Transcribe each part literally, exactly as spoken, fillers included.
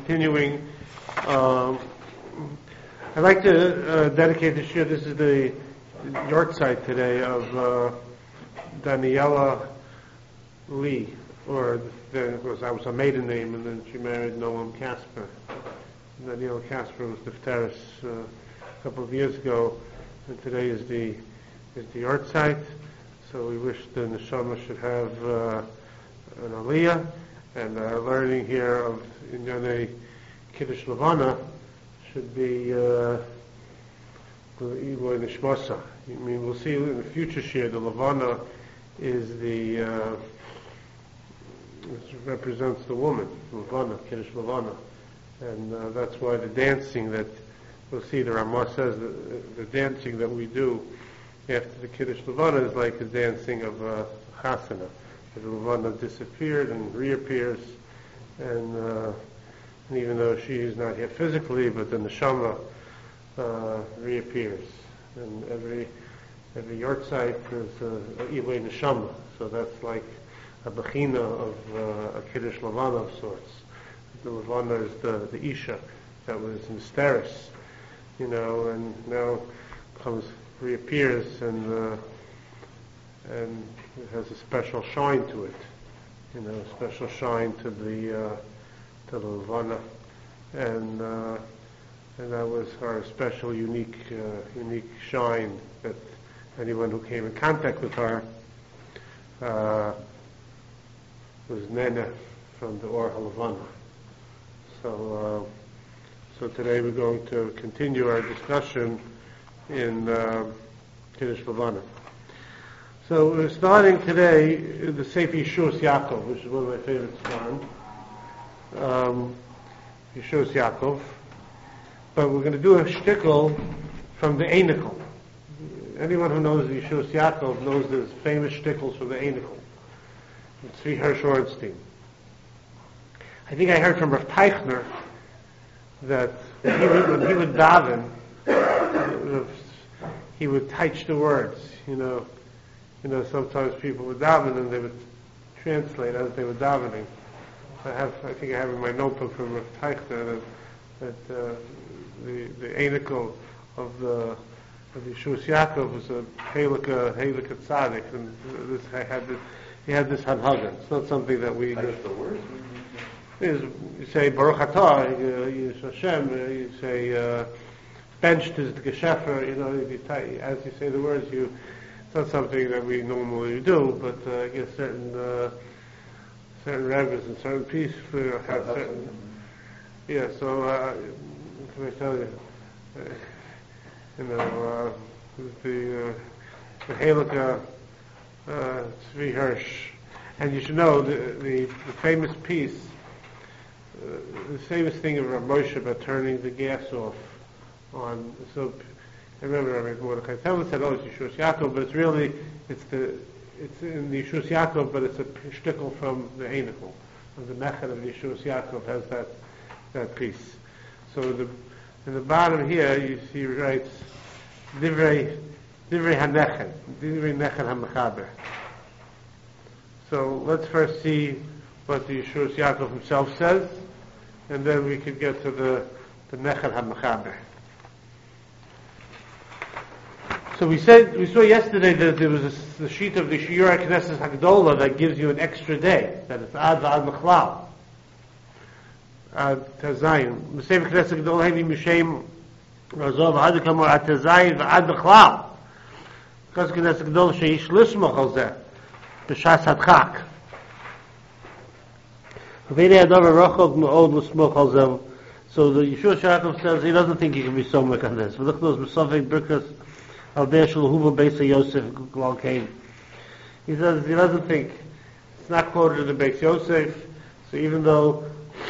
continuing. Um, I'd like to uh, dedicate this year, this is the yahrzeit today of uh, Daniela Lee, or the, was, that was her maiden name, and then she married Noam Casper. Daniela Casper was Nifteris uh, a couple of years ago, and today is the is the yahrzeit. So we wish the neshama should have uh, an aliyah, and our learning here of Inyane Kiddush Levana should be uh, Iloy Nishmasa. I mean, we'll see in the future shir, the Levana is the, uh, it represents the woman, Levana, Kiddush Levana. And uh, that's why the dancing that, we'll see, the Ramah says, the, the dancing that we do after the Kiddush Levana is like the dancing of uh, Chasana. The Levana disappeared and reappears, and, uh, and even though she is not here physically, but the neshama uh, reappears. And every every yahrzeit is a Ilay Neshama, so that's like a bechina of uh, a Kiddush Levana of sorts. The Levana is the, the Isha that was Nifteris, you know, and now comes reappears and uh, and it has a special shine to it, you know, a special shine to the uh, to the Levana, and uh, and that was her special, unique, uh, unique shine that anyone who came in contact with her uh, was Nene from the Or HaLevana. So, uh, so today we're going to continue our discussion in uh, Kiddush Levana. So we're starting today the Sefer Yeshus Yaakov, which is one of my favorite songs. Um, Yeshus Yaakov. But we're going to do a shtickle from the Einikel. Anyone who knows the Yeshus Yaakov knows there's famous shtickles from the Einikel. It's Tzvi Hirsch Ornstein. I think I heard from Rav Teichner that when he would, when he would daven, he would teach the words. You know, you know. Sometimes people would daven and they would translate as they were davening. I have, I think I have in my notebook from Rav Teichner that, that uh, the the Einikel of the of the Yeshus Yaakov was a Halakha Halakha Tzaddik, and this I had this, he had this hanhaga. It's not something that we. That's the words. Is you say Baruch Atah, you, you say Hashem, you say uh, benched is the Geshefer, you know, you t- as you say the words, you, it's not something that we normally do, but uh, I guess certain, uh, certain rabbis and certain priests uh, have certain, yeah, so, uh, can I tell you, uh, you know, uh, the, uh, the Halakha, uh, Tzvi Hirsch, and you should know the, the, the famous piece, Uh, the famous thing of Rav Moshe about turning the gas off on, so I remember Rabbi Mordechai Tevel said, oh, it's Yeshus Yaakov, but it's really, it's the, it's in the Yeshus Yaakov, but it's a shtickle from the Einikel. And the Mechad of Yeshus Yaakov has that, that piece. So the, in the bottom here, you see, he writes, Divrei, Divrei HaNechad, Divrei Nechad HaMechaber. So let's first see what the Yeshus Yaakov himself says, and then we could get to the the Nechad HaMechaber. So we said, we saw yesterday that there was a, the sheet of the Shiur HaKnesses Hagdola that gives you an extra day, that it's Ad V'Ad Mechlal. Ad Tazayim. M'sefer Knesses Hagdola Heini Mishem Razov Ad Kamor Ad Tazayim V'Ad Mechlal. Knesses Knesses Hagdola Sheish Lismoch Al Zeh B'Shas Hadchak. So the Yeshua Yaakov says he doesn't think he can be so much on this. He says he doesn't think it's not quoted in the Beis Yosef. So even though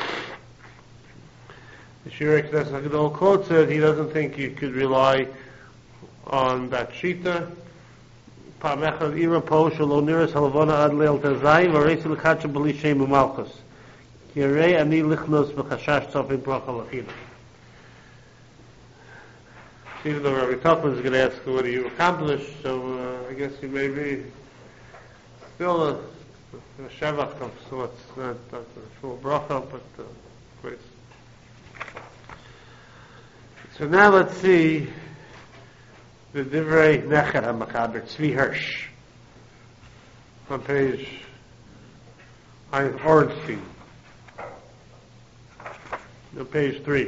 the Shiur HaKnesses Hagdola quotes it, he doesn't think you could rely on that shita. Yerei ani lichnos b'chashash tzofim bracha l'china. Even though Rabbi Tuchman is going to ask what do you accomplish, so uh, I guess you may be still a, a shevach of sorts, not, not a full bracha, but uh, great So now let's see the Divrei Necher HaMachaber, Tzvi Hirsch, on page Ein Ornstein, on page three.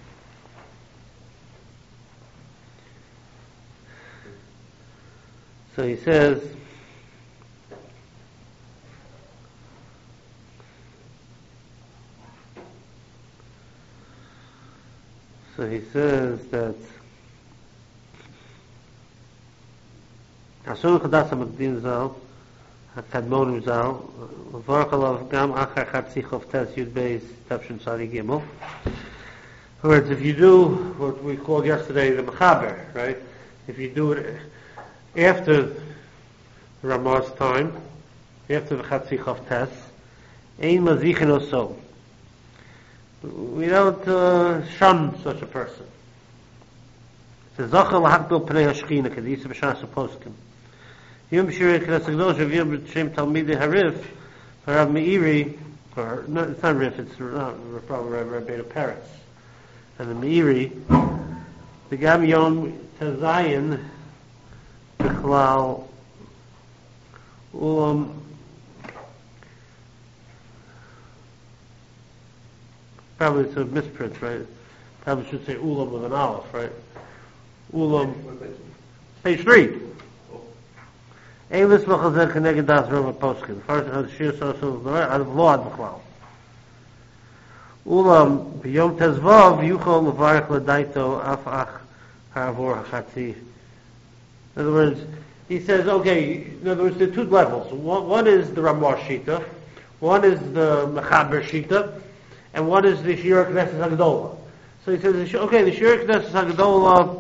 So he says, so he says that Asun Chadas HaMakdim Zal, HaKadmonim Zal, V'varchalav Gam Achar Chatzichov Tes Yud Beis Tavshin Tzadi Gimel. In other words, if you do what we called yesterday the Mechaber, right? If you do it after the Ramah's time, after the Chatzichov Tes, Ein Mazichin Oso. We don't uh, shun such a person. It says, Zochel L'Hakdol Pnei HaShechina, Kedisa B'Shas HaPoskim. Yom Shirei Knesset HaKadosh of Yom B'Shem Talmidei Harif, Rav Meiri, or, no, it's not Rif, it's not, probably Rav Rabbeinu Peretz. And the Meiri, the Gam Yom Tezayin, B'Chlal, Ulam, probably it's a misprint, right? Probably should say Ulam with an aleph, right? Ulam, page three. Eilis Machazeh Keneged Das Roma Poskin. First, has Shir Social out of law ad B'Chlal. Ulam B'Yom Tezvav Yuchol Levarich L'Daito Af Ach Haravor HaChatzi. In other words, he says, okay, in other words, there are two levels. One, one is the Ramah Shita, one is the Mechaber Shita, and one is the Shir Knesset HaGedolah. So he says, okay, the Shir Knesset HaGedolah,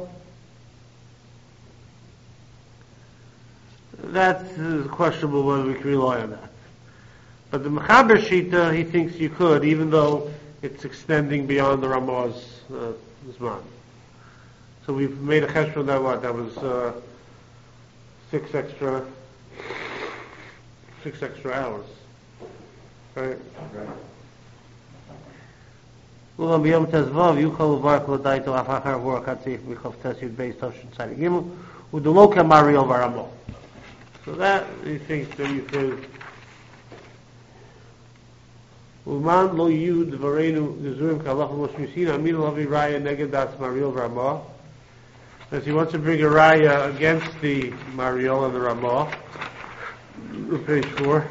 that's questionable whether we can rely on that. But the Mechaber Shita, he thinks you could, even though it's extending beyond the Ramah's uh, Zman. So we've made a chesh from that, what? That was uh, six extra, six extra hours. Right? Right. Ulam b'yom tezvav yuchol v'varach l'daito afachar v'or katzif b'chov tesyud beis toshin tzadi gimel u'deloka mariel v'ramo. So that, he thinks that you could Uman lo yud v'reinu gezurim k'alach v'mos mishin amil havi raya neged das mariel v'ramo. As he wants to bring a raya against the mariel and the Ramah. Page four.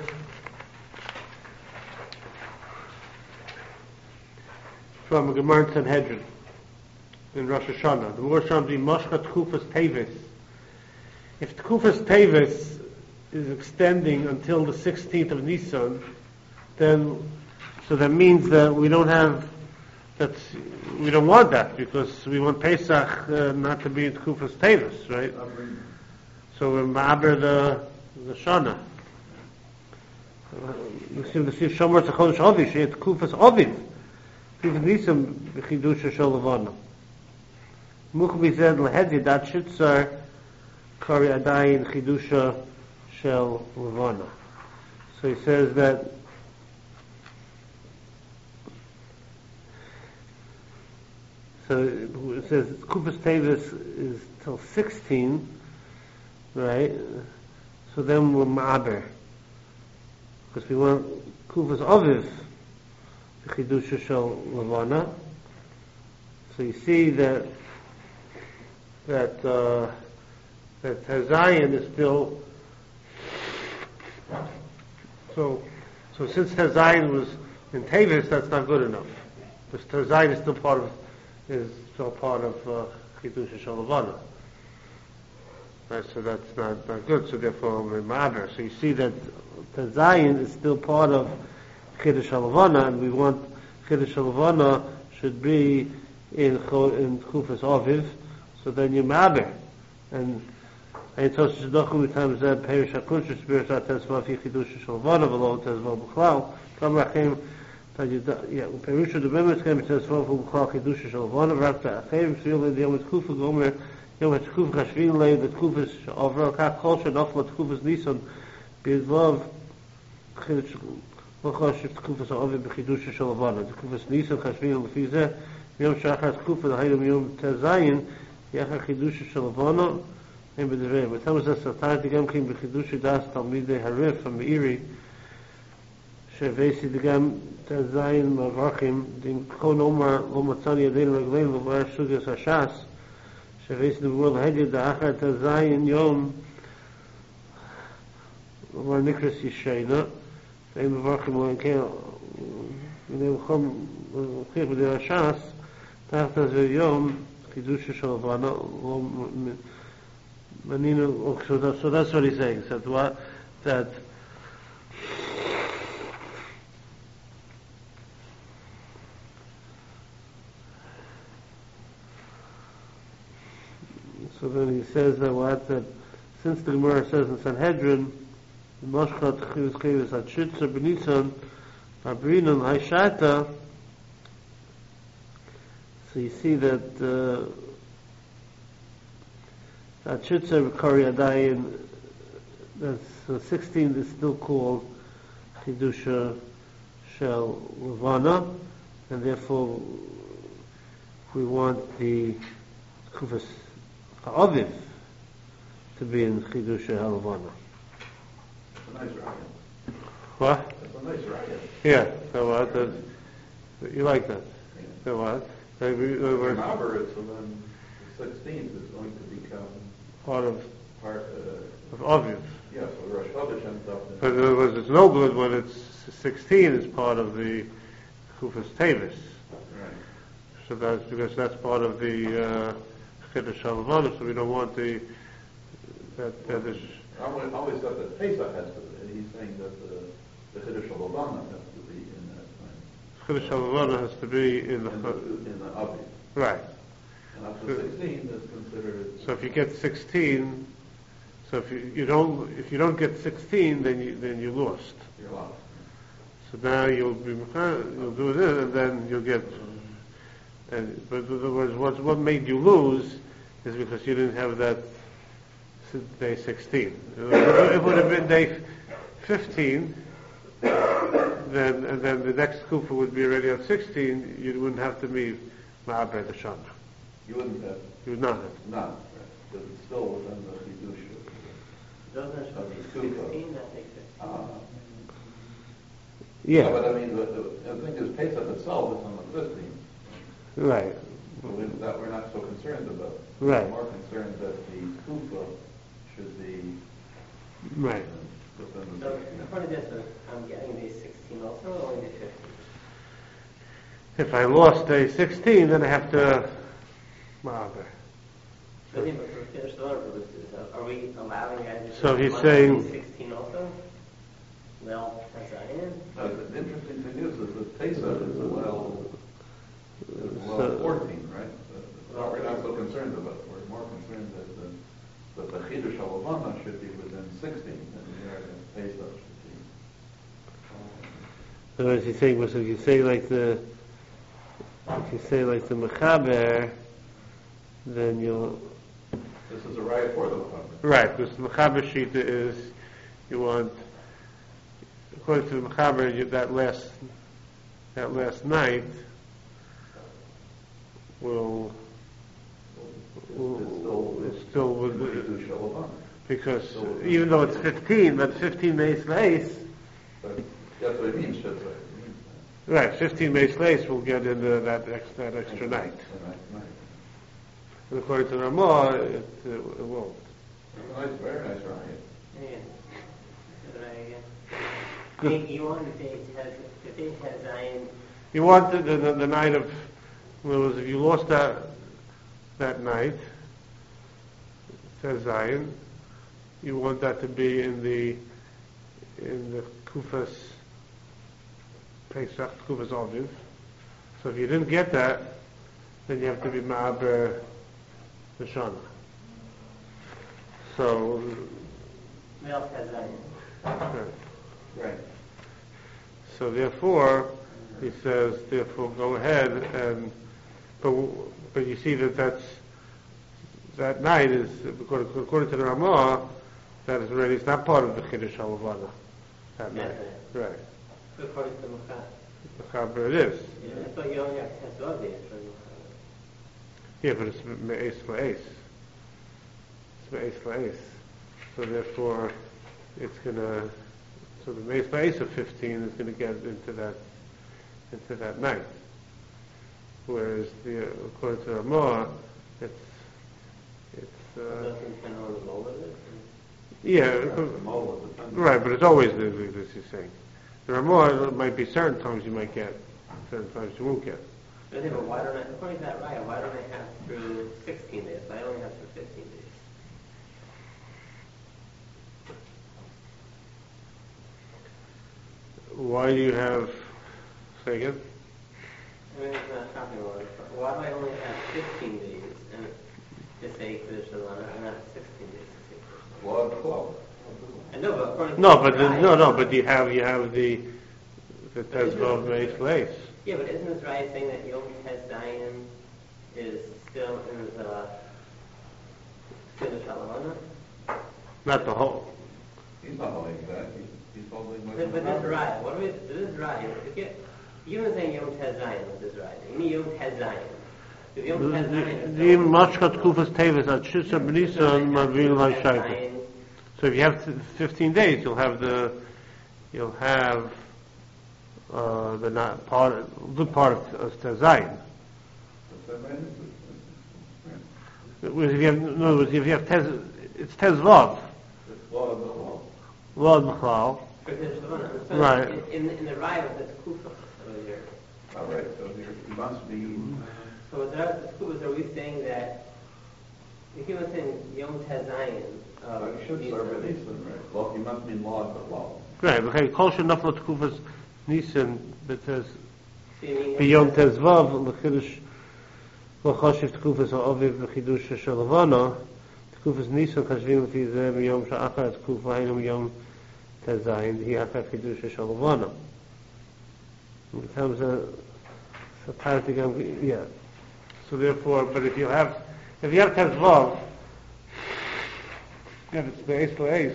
From a Gemara in Sanhedrin in Rosh Hashanah. The word Sham being Moshcha Tkufas Tevis. If Tkufas Tevis is extending until the sixteenth of Nisan, then so that means that we don't have that we don't want that because we want Pesach uh, not to be in Tkufas Tevis, right? So we're ma'aber the the Shana. You see the Shomer Tzachon Shavi, she had Tkufas Ovid. Even Nisam b'chidusha shel Levana. Muchbi said lehedi dat shitzar kari adayin chidusha shel Levana. So he says that so it says Kufas Tevis is till sixteen, right? So then we're ma'aber because we want Kufas Aviv. Chidusha shel Levana. So you see that that uh, that Hazayin is still so so since Hazayin was in Tevis, that's not good enough. Because Hazayin is still part of is still part of uh, Chidusha shel Levana. Right, so that's not, not good. So therefore, we're ma'aber. So you see that Hazayin is still part of Chiddush HaLevana, and we want Chiddush HaLevana should be in in Kufas Aviv, so then you ma'aber. And I told you Shadochem times that Perish HaKush Spirit HaTezva Fi Chiddush HaLevana V'lo Tezva B'Chlal Kam Rachim yeah Perish HaDebemet Kem Tezva B'Chlal Chiddush HaLevana V'Rak Ta'achim Shvil Yom Tkufa Gomer Yom Tkufa Chashvin Lei the Tkufas Avra Kach Kol Shadofla Tkufas Nisan B'Zvav Chiddush V'Chosh Tkufas Aviv B'Chiddush HaLevana Tkufas Nisan Chashvin L'Fi Zeh יום שאחר תקופה דהיינו מיום תזין יחר חידוש של לבונה הם בדברים ותמה זה סתרתי גם כן בחידוש דעת תלמידי הרף המאירי שהבאתי גם תזין מברכים כל אומר לא מצאני ידינו רגלינו ובר סוגס השס שהבאתי נבואו להגיד דאחר תזין יום אומר נקרס ישיינה והם מברכים הוא כן ונמחום מוכיח בדיר השס תחת זה יום חידוש של לבנה מנינו so that's, so that's what he's saying so that, that so then he says that what that since the Gemara says in Sanhedrin Moshchat Chivus Chivus Hatshitza B'Nisan Abrinon Haishata. So you see that uh, Hatshitza B'Kari Adayin, that's uh, sixteen is still called Chidusha Shel Levana, and therefore we want the Kufas Ha'aviv to be in Chidusha Shel Levana. That's a nice riot. What? That's a nice riot. Yeah, so what? That's, you like that? Yeah. So what? So we, we were Remember it, so then the sixteenth is going to become part of part, uh, of Aviv. yeah, so Rosh Chodesh ends up in... But in other words, it's no good when it's sixteen is part of the Kufas Tavis. Right. So that's because that's part of the uh, Chiddush Halavana, so we don't want the that that is. I always, always thought that Pesach has to be, he's saying that the, the Chiddush Halavana has to be in that time. Chiddush Halavana has to be in the, In the, in the Aviv. right. And up to sixteen is considered... So if you get sixteen, so if you, you don't if you don't get sixteen, then you then you lost. You're lost. So now you'll be you'll do it, and then you'll get. And but in other words, what what made you lose is because you didn't have that day sixteen. If it would have been day fifteen, then and then the next kufa would be already on sixteen. You wouldn't have to be ma'aber the shana. You wouldn't have... You would not have. Not, right. Because it's still within the Chiddush. Doesn't it Of the sixteen, Kufa. that makes it. Uh, Yeah. But I mean, the, the, the thing is, Pesach itself is on the fifteenth. Right. So we, that we're not so concerned about. Right. We're more concerned that the Kufa should be Right. within the So sixteenth. according to this, I'm getting day sixteen also, or only day fifteen? If I lost day sixteen, then I have to ma'aber. So anyway, for finish the order purposes, are we allowing guys to So do he's Monday, saying- day sixteen also? Well, as I am. Now, the interesting thing is that the Pesach is well, is well So- fourteen, right? But what we're not so concerned about. We're more concerned that the, that the Chiddush Halavana should be within sixteen, and the American Pesach should be. So as he's saying, so if you say like the, if you say like the mechaber, then you'll This is a right for the Muhammad. right. Because the mechaber shita is you want according to the mechaber you, that last that last night will will It's still, it's still with with Chiddush Halavana. because even though it's fifteen, but fifteen days lace. But that's what it means, that's what it means. Right, fifteen days lace will get into that extra, that extra night. Right, right. And according to Ramah, it, uh, it won't. It's a nice, very nice riot. Yeah. Good idea. Hey, you want the day has the day has Zion. You want the, the, the night of, in other words, if you lost that that night, says Zion, you want that to be in the in the Kufas Pesach, Kufas Aviv. So if you didn't get that, then you have to be Ma'aber the Shana. So, Male has Zion. right. Right. So therefore, he says, therefore go ahead and, but, but you see that that's, that night is, according, according to the Ramah, that is already, it's not part of the Chiddush HaLevana, that night. Right. According to Mukhar. Mechaber it is. Yeah, I thought you only have Tesvav days for Mechaber. Yeah, but it's me'es la'es. It's me'es la'es. So therefore, it's gonna, so the me'es la'es of fifteen is gonna get into that, into that night. Whereas the, according to Ramah, it's, it's, uh, Doesn't depend on the mold of it? yeah, The mold depends. right, but it's always the, the, this you're saying. The Ramah, it might be certain times you might get, certain times you won't get. But then, why don't I, according to that right, why don't I have through sixteen days? I only have through fifteen days. Why do you have, say again? I mean, it's not talking about it, but why do I only have fifteen days and to say Kiddush Shalana and not sixteen days to say Kiddush Shalana? Law of twelve. I know, but according to No, the but the, right- no, no, but you have, you have the, the But isn't Tezvav it- Meis Leis. Yeah, but isn't this right saying that Yom Tes Dayan is still in the Kiddush Shalana? Not the whole. He's not holding that, he's, he's holding what. But, but this right, what do we, this is right. If you, even saying Yom Tes Dayan was this right. You need Yom Tes Dayan. If Yom Tes Dayan is The Mashkat Kufas Tevis at Shisa B'Nisan Mavil HaShayta. So if you have fifteen days, you'll have the, you'll have, uh, the not part, a good part of Tezayin. If you have, in other words, if you have Tez, it's Tezvav. It's law of the law. Lord Machal. For Kiddush Shalana. So Right. In, in, in the right of the Kufa over here. All right, so here, he must be, So with the Kufa, are we saying that if he was saying Yom Tes Dayan, uh, he should serve a Nisan, right? Law, he must be law of the law. Right, okay, Kol Shenaflot Kufas Nisan, that says, meaning B'Yom Tezvav, L'Chidush, L'Choshev T'Kufas Ha'oviv, L'Chidush Shalavana, T'Kufas Nisan, Chashvim L'Fi Zeh, B'Yom Sha'achar T'Kufa, Hainum Yom Tezayin, D'Hi Achar Chidush Shalavana. It comes a, a party, yeah. So therefore, but if you have, if you have Tezvav, if it's Be'ez Le'ez,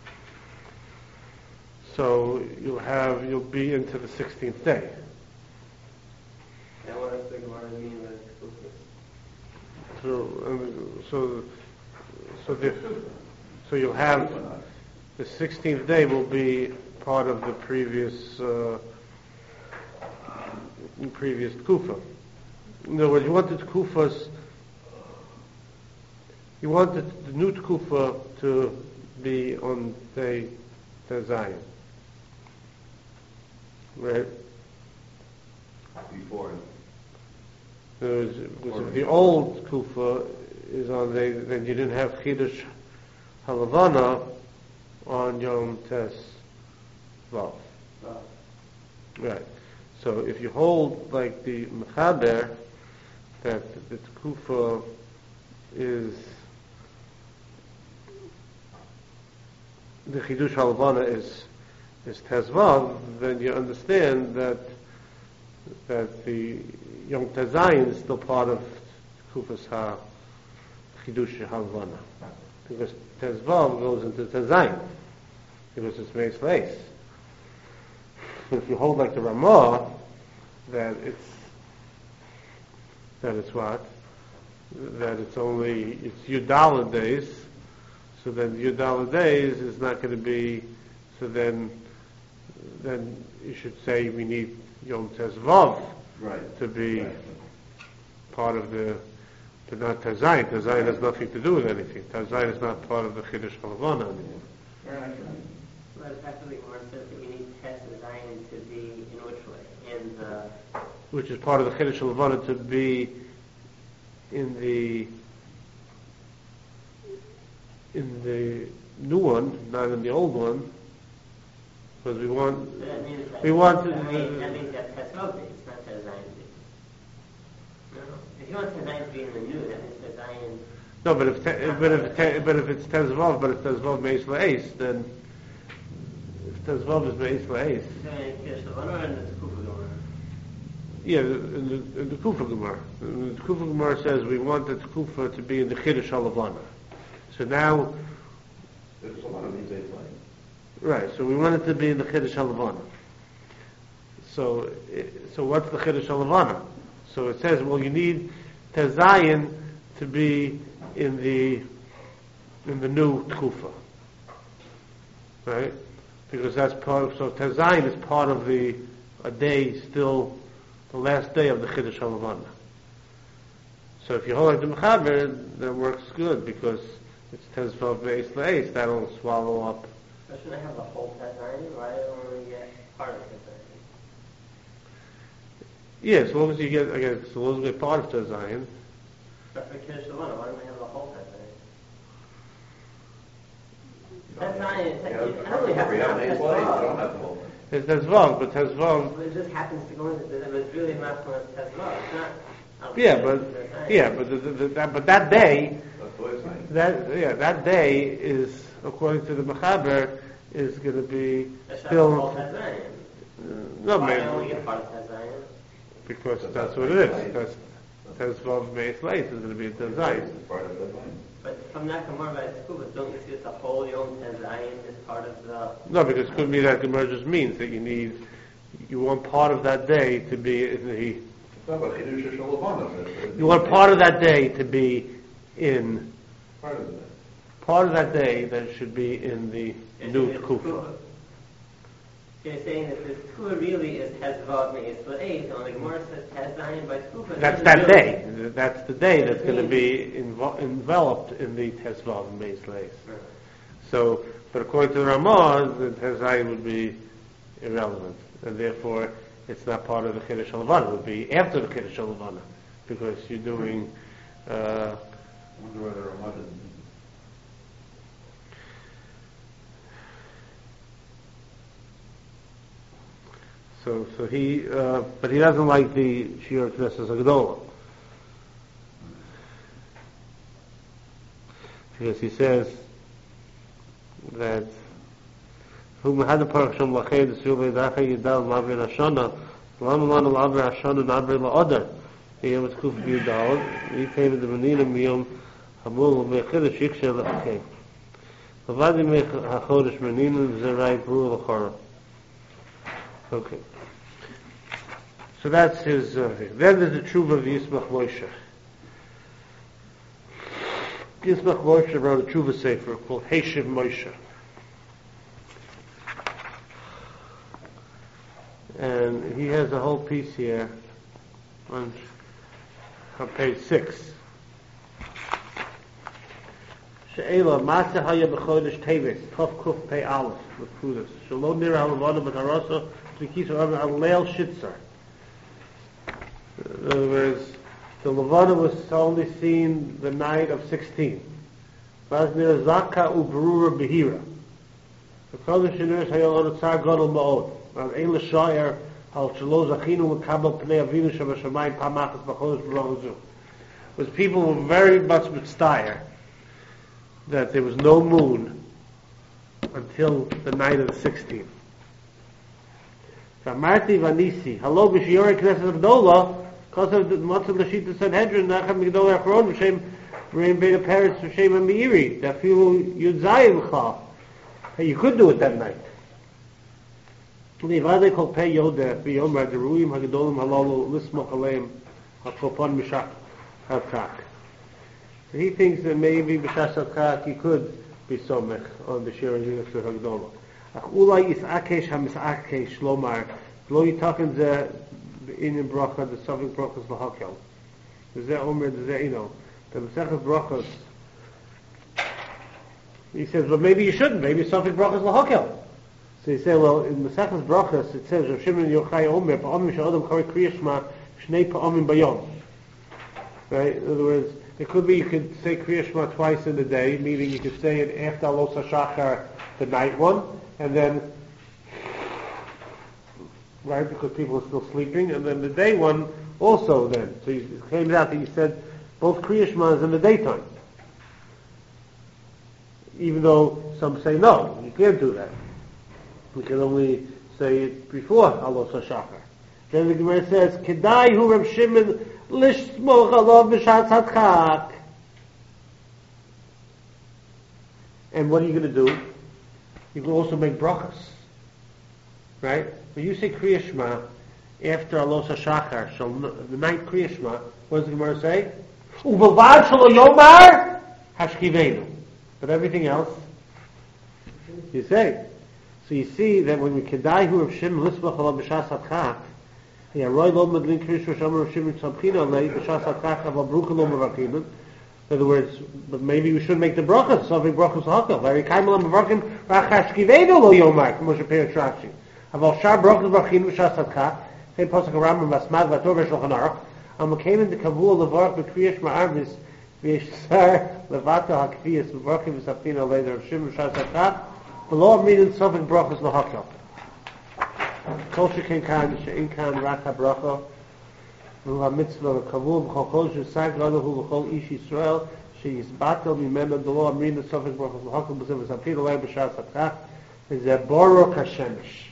so you'll have, you'll be into the sixteenth day. And what does the Gemara mean by Kufa? So, um, so, so the, so you'll have, the sixteenth day will be part of the previous, uh, previous Kufa. In other words, you wanted Kufas, you wanted the new Kufa to be on day Zion. Right? Before. In other words, because if the old Kufa is on day, then you didn't have Chidush Halavana on Yom Tes Vav. Right. So if you hold like the Mechaber, that the Kufa is, the Chidush Halavana is, is Tezvav, then you understand that, that the Yom Tezayin is still part of Kufa's Ha Chidush Halavana. Because Tezvav goes into Tezayin, because it's Meis Leis. So if you hold like the Ramah, that it's, that it's what? That it's only, it's Yudala days, so then Yudala days is not going to be, so then, then you should say we need Yom Tezvav Right. to be Right. part of the, but not Tezayin. Tezayin has nothing to do with anything. Tezayin is not part of the Chiddush Halavana anymore. Right, right. Well, effectively, Gemara says that you need Tes Zion to be in which way? In the Which is part of the Chiddush Halavana to be in the in the new one, not in the old one, because we want so that means that we want that to- means, that means that Tes Vav days, not Tes Zion days. No, no. If you want Tes Zion to be in the new, that means Tes Zion. no, but if te, but if te, but if it's Tezvav, but it's Tezvav Meis Leis, then if Tezvav is Meis Leis, So in Kiddush Levana or in the Kufa Gemara? yeah, in the, in the Kufa Gemara, the Kufa Gemara says we want the Kufa to be in the Chiddush Halavana. So now, There's a lot of these days like. right, so we want it to be in the Chiddush Halavana. So, it- so what's the Chiddush HaLevana? So it says, well, you need Tezayin to be in the in the new Tkufa, right? Because that's part of, so Tezayin is part of the a day still the last day of the Chiddush HaLevana. So if you hold like the Mechaber, that works good because it's Tezvav Beis Le'ez, that'll swallow up. But shouldn't I have the whole Tezayin? Why do I only get part of Tezayin? Yeah, as long as you get, again, as long as we get part of Tezayin. But for Kiddush Levana, why don't I have the whole Tezayin? Tezayin, Yeah, I don't really have if you to have have an eight play, you don't Tezvav. have the whole thing. It's Tezvav, but Tezvav, But it just happens to go into the, it was really masculine as Tezvav. It's not. outside yeah, of but, Tezayin. yeah, but the, the, the, that, but that day, That's what it's saying. that, yeah, that day is, according to the Mechaber, is going to be I should have the whole still, Tezayin. no, Why do I only maybe, get part of Tezayin? because that's what it is. That's, Tezvav Beis Le'ez is going to be a Tezayin. It's part of the thing. But from that Gemara by Tzkuba, don't you see that the whole Yom Tezayin is part of the... No, because it could be that Gemara just means that you need, you want part of that day to be in the, It's not about Chiddush HaLevana. you want part of that day to be in, Part of it. part of that day that should be in the new It's Tkufa. Tzkuba. You're saying that the Tzkuba really is Tezvav Me'ez L'Eid, and when the Gemara says Tezayin by Tzkuba... That's it that really- day. That's the day that's going to be invo- enveloped in the Tezvav and Beis Le'ez. Right. So, but according to the Ramah, the Tezayin would be irrelevant, and therefore it's not part of the Kiddush HaLevana. It would be after the Kiddush HaLevana, because you're doing. Uh, I wonder whether Ramah didn't. so, so he, uh, but he doesn't like the Shir Knesset Agdola, because he says that who had the parasham lachay the sule dacha yidal mavir hashana lam lan al avir hashana navir laodar he was kuf yidal he came the menina miyom hamul mechidah shiksha lachay Vavadi mech hachodesh menina zerai bru lachara. Okay. So that's his uh, thing. Then there's the tshuva of Yismach Moshe. Yismach Moshe wrote a tshuva sefer called Heshiv Moshe. And he has a whole piece here on, on page six. She'ela, Masa Haya B'chodesh Teves, Tov Kuf Pei Aleph, with Kudas. Shalom Nira Halavana B'Tarasa, Tzvikisa Rabbi Al-Leil Shitzar. In other words, the Levana was only seen the night of sixteen. Vaz Nira Zaka Ubrura Behira. The Kodesh Shiniris Hayol Tzar Gadol Ma'od. Vaz Ein L'Shayar Al Shalo Zachinu L'Kabel Pnei Avinu Shabashamayim Pamachas B'Chodesh B'Rahazu. Was people were very much mitzvah that there was no moon until the night of the sixteenth. Marti Vanisi, hello, Bishiyori Knesset Avdola, because of the Matzah Lashita Sanhedrin, Nacham Migdol Achron, V'Shem, Rein Beta Paris, V'Shem Amiri, that Filu Yudzayim Chal. You could do it that night. Levade Kol Pei Yoda, V'Yomar, Deruim, Hagadolim, Halalu, Lismoch Aleim, Hakopon Mishak, Hakak. So he thinks that maybe B'Shas Hakak he could be Somech on the Shir Yunus Hagdolah. Ach ulai is akesh ha-misakesh lomar lo yitaken ze in bracha the Sovik brachas l'hakel. Ze omer ze you know the Masechas brachas. He says, well, maybe you shouldn't. Maybe Sovik brachas l'hakel. So he said, well, in Masechas brachas it says Rav Shimon Yochai omer pa'amim she'adam kari kriya shema shnei pa'amim bayom. Right. In other words, it could be you could say kriya shema twice in the day, meaning you could say it after Alos HaShachar, the night one. And then, right, because people are still sleeping, and then the day one also then. So it came out that you said both Kriya Shema is in the daytime. Even though some say no, you can't do that. We can only say it before Alos HaShachar. Then the Gemara says, Kedai hu Reb Shimon lishmoch alav b'shatz hadchak. And what are you going to do? You can also make brachas, right? When you say Kriya Shema, after Alos HaShachar, shall the night Kriya Shema, what does the Gemara say? U'bavad shelo yomar hashkivenu. But everything else, you say. So you see that when we kedai hu Rav Shimon lisbach alav b'shas adchak, yeah, roy lo medlin krish v'shamar Rav Shimon tzabchina alei b'shas adchak aval brucha lo merakimen. In other words, but maybe we should make the brachas. So every brachas hakal. Very kaimel merakim rachashkivenu lo yomar. Moshe Peretz Rashi. Aval shar brachas brachin b'shas adchak. Same pasuk Rambam Basmad Vator Shulchan Aruch. Am kamen the kavul levarach b'kriyas ma'arvis v'yishsar levata hakviyas v'brachim v'safina alei Rav Shimon b'shas adchak. Below meaning something brachas lahakal. Kol shekin kan she'in kan rak habracha v'la mitzvah v'kavul v'chol kol she'sag lalahu v'chol ish Yisrael she'yisbatel mimena below meaning something brachas lahakal b'zeh v'safina alei b'shas adchak is a borok hashemish.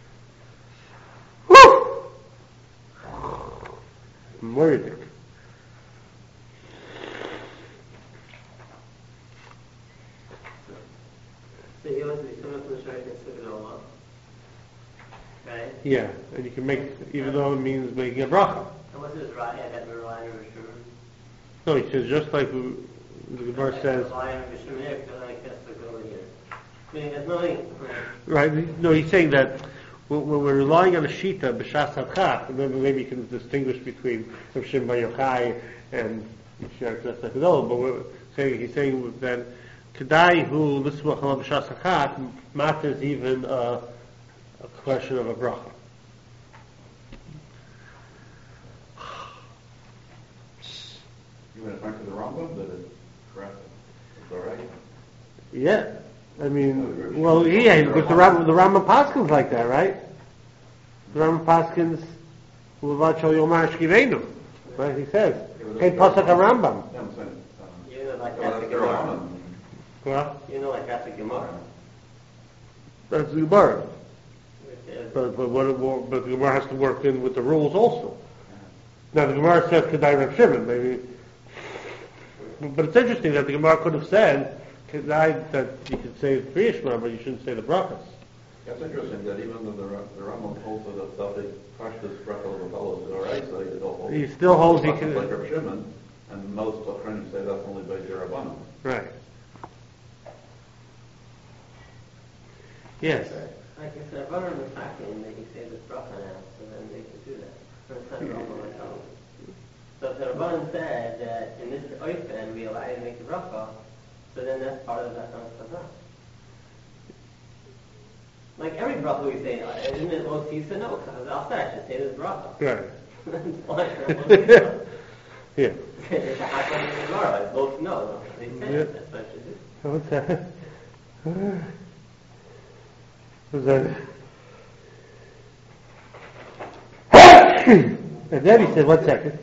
Murdik. So he wants to be similar to the Shari Kesugadolma. Right? Yeah, and you can make, even though it means making a bracha. And what's his right? I had the Ryan or Rishon. No, he says just like the Gemara says. Ryan or Rishon here, because I guess to go here. I mean, there's nothing. Right, no, he's saying that when we're relying on a shita, b'shas hadchak, then maybe you can distinguish between Rav Shimon Bar Yochai and Shari Kesugadolma, but we're saying, he's saying that Kedai hu lismach alav b'shas hadchak matters even uh, a question of a bracha. You went back to the Rambam, that it's correct. It's all right. Yeah, I mean, well, yeah, because the Ram, the Rambam Paskins like that, right? The Rambam Paskins u'vad shel yomar shkivenu, right? He says, "Hey, pasuk Rambam." Yeah, I'm saying. um, You know, like so that's a that's their Gemara. Rambam. Well, You know, like that's a Gemara. that's the Gemara, Which is- but but what, but the Gemara has to work in with the rules also. Now the Gemara says Kedai Rav Shimon, maybe, but it's interesting that the Gemara could have said Kedai that you could say the Kriya Shema, but you shouldn't say the brachas. That's interesting that even though the, Ra- the Rambam holds that Safik Pashtas Bracha of fellows is all right, so he still holds. He still holds he He can- like Rav Shimon, and most Achronim say that's only by Jerabbanim. Right. Yes. Like I said, Rabbanan was talking, they can say this bracha now, so then they can do that. So it's not normal at all. So if the Rabbanan said that in this oifen we allow you to make the bracha, so then that's part of that bracha. Like every bracha we say, uh, isn't it most you said no? Because I'll say I should say this bracha. Right. That's why it's Yeah. It's a happen in the Gemara. It's both no. They said Yeah. it. That's what I should do. What's that? What's that? And then he said, one second.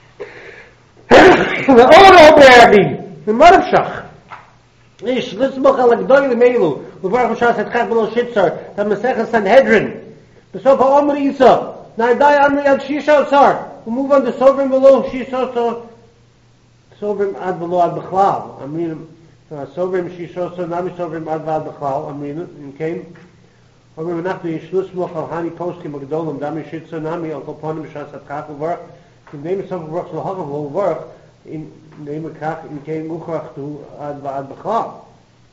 The Oro Berbi, the Marshach. Ish, let's look at like Doyle Meilu, the Baruch Shas at Chakbalo Shitzar, the Masechah Sanhedrin, the Sofa Omer Isa, Naidai Amri Ad Shisha Sar. We move on to Sovrim below Shisha Sar, Sovrim Ad below Ad Bechlal. I mean, Sovrim Shisha Sar, Nami Sovrim Ad Ad Bechlal. I mean, in came. Omer Menachnu Yishlus Moch Al Hani Poskim Agdolim, Dami Shitzar Nami Al Koponim Shas at Chakbalo. In name of some works will have a whole work. In name of Kach, in came Uchrach to Ad Ad Bechlal.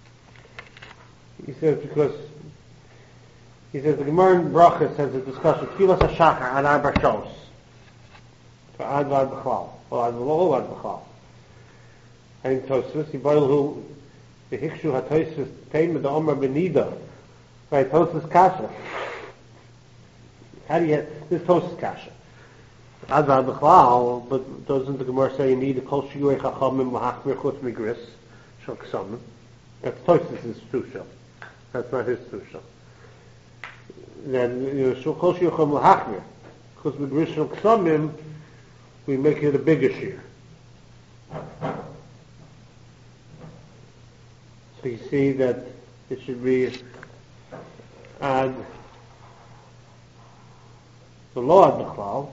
He says because he says the Gemara in Brachas has a discussion. Tfilas HaShachar Ad Arba Shos for Ad Ad Bechlal or Ad Lo Ad Bechlal. And in Tosfos he boil who the Hikshu HaTosfos Teim with the Omer Benida by Tosfos Kasha. How do you this Tosfos Kasha? Ad Ad Bechlal, but doesn't the Gemara say you need a Kol Shiyuei Chachamim L'Hachmir Chutz Migris Shal Ksamim? That's Tosfos' Tusha. That's not his Tusha. Then you know, Kol Shiyuei Chachamim L'Hachmir Chutz Migris Shal Ksamim, we make it a bigger shear. So you see that it should be Ad the Lo Ad Bechlal.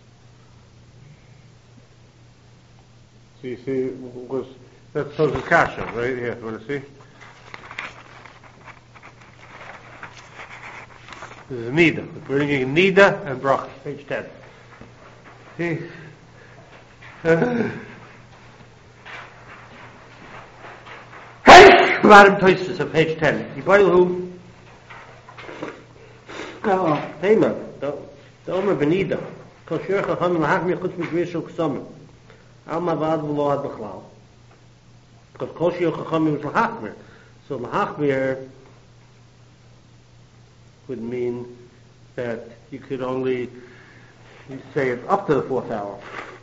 So you see, was that's Tosfos Kasha, right here. You want to see? This is Nida. We're bringing Nida and Bracha, page ten. See? Madam Toysis on page ten. Yibaylu Tema, the Omer Benida. Kol Shir Chacham Lahachmir Chutz Mishmishul Ksomim. Alma Vad V'lo Ad B'chlal. Because Kol Shir Chacham is Lahachmir. So Lahachmir would mean that you could only you say it up to the fourth hour.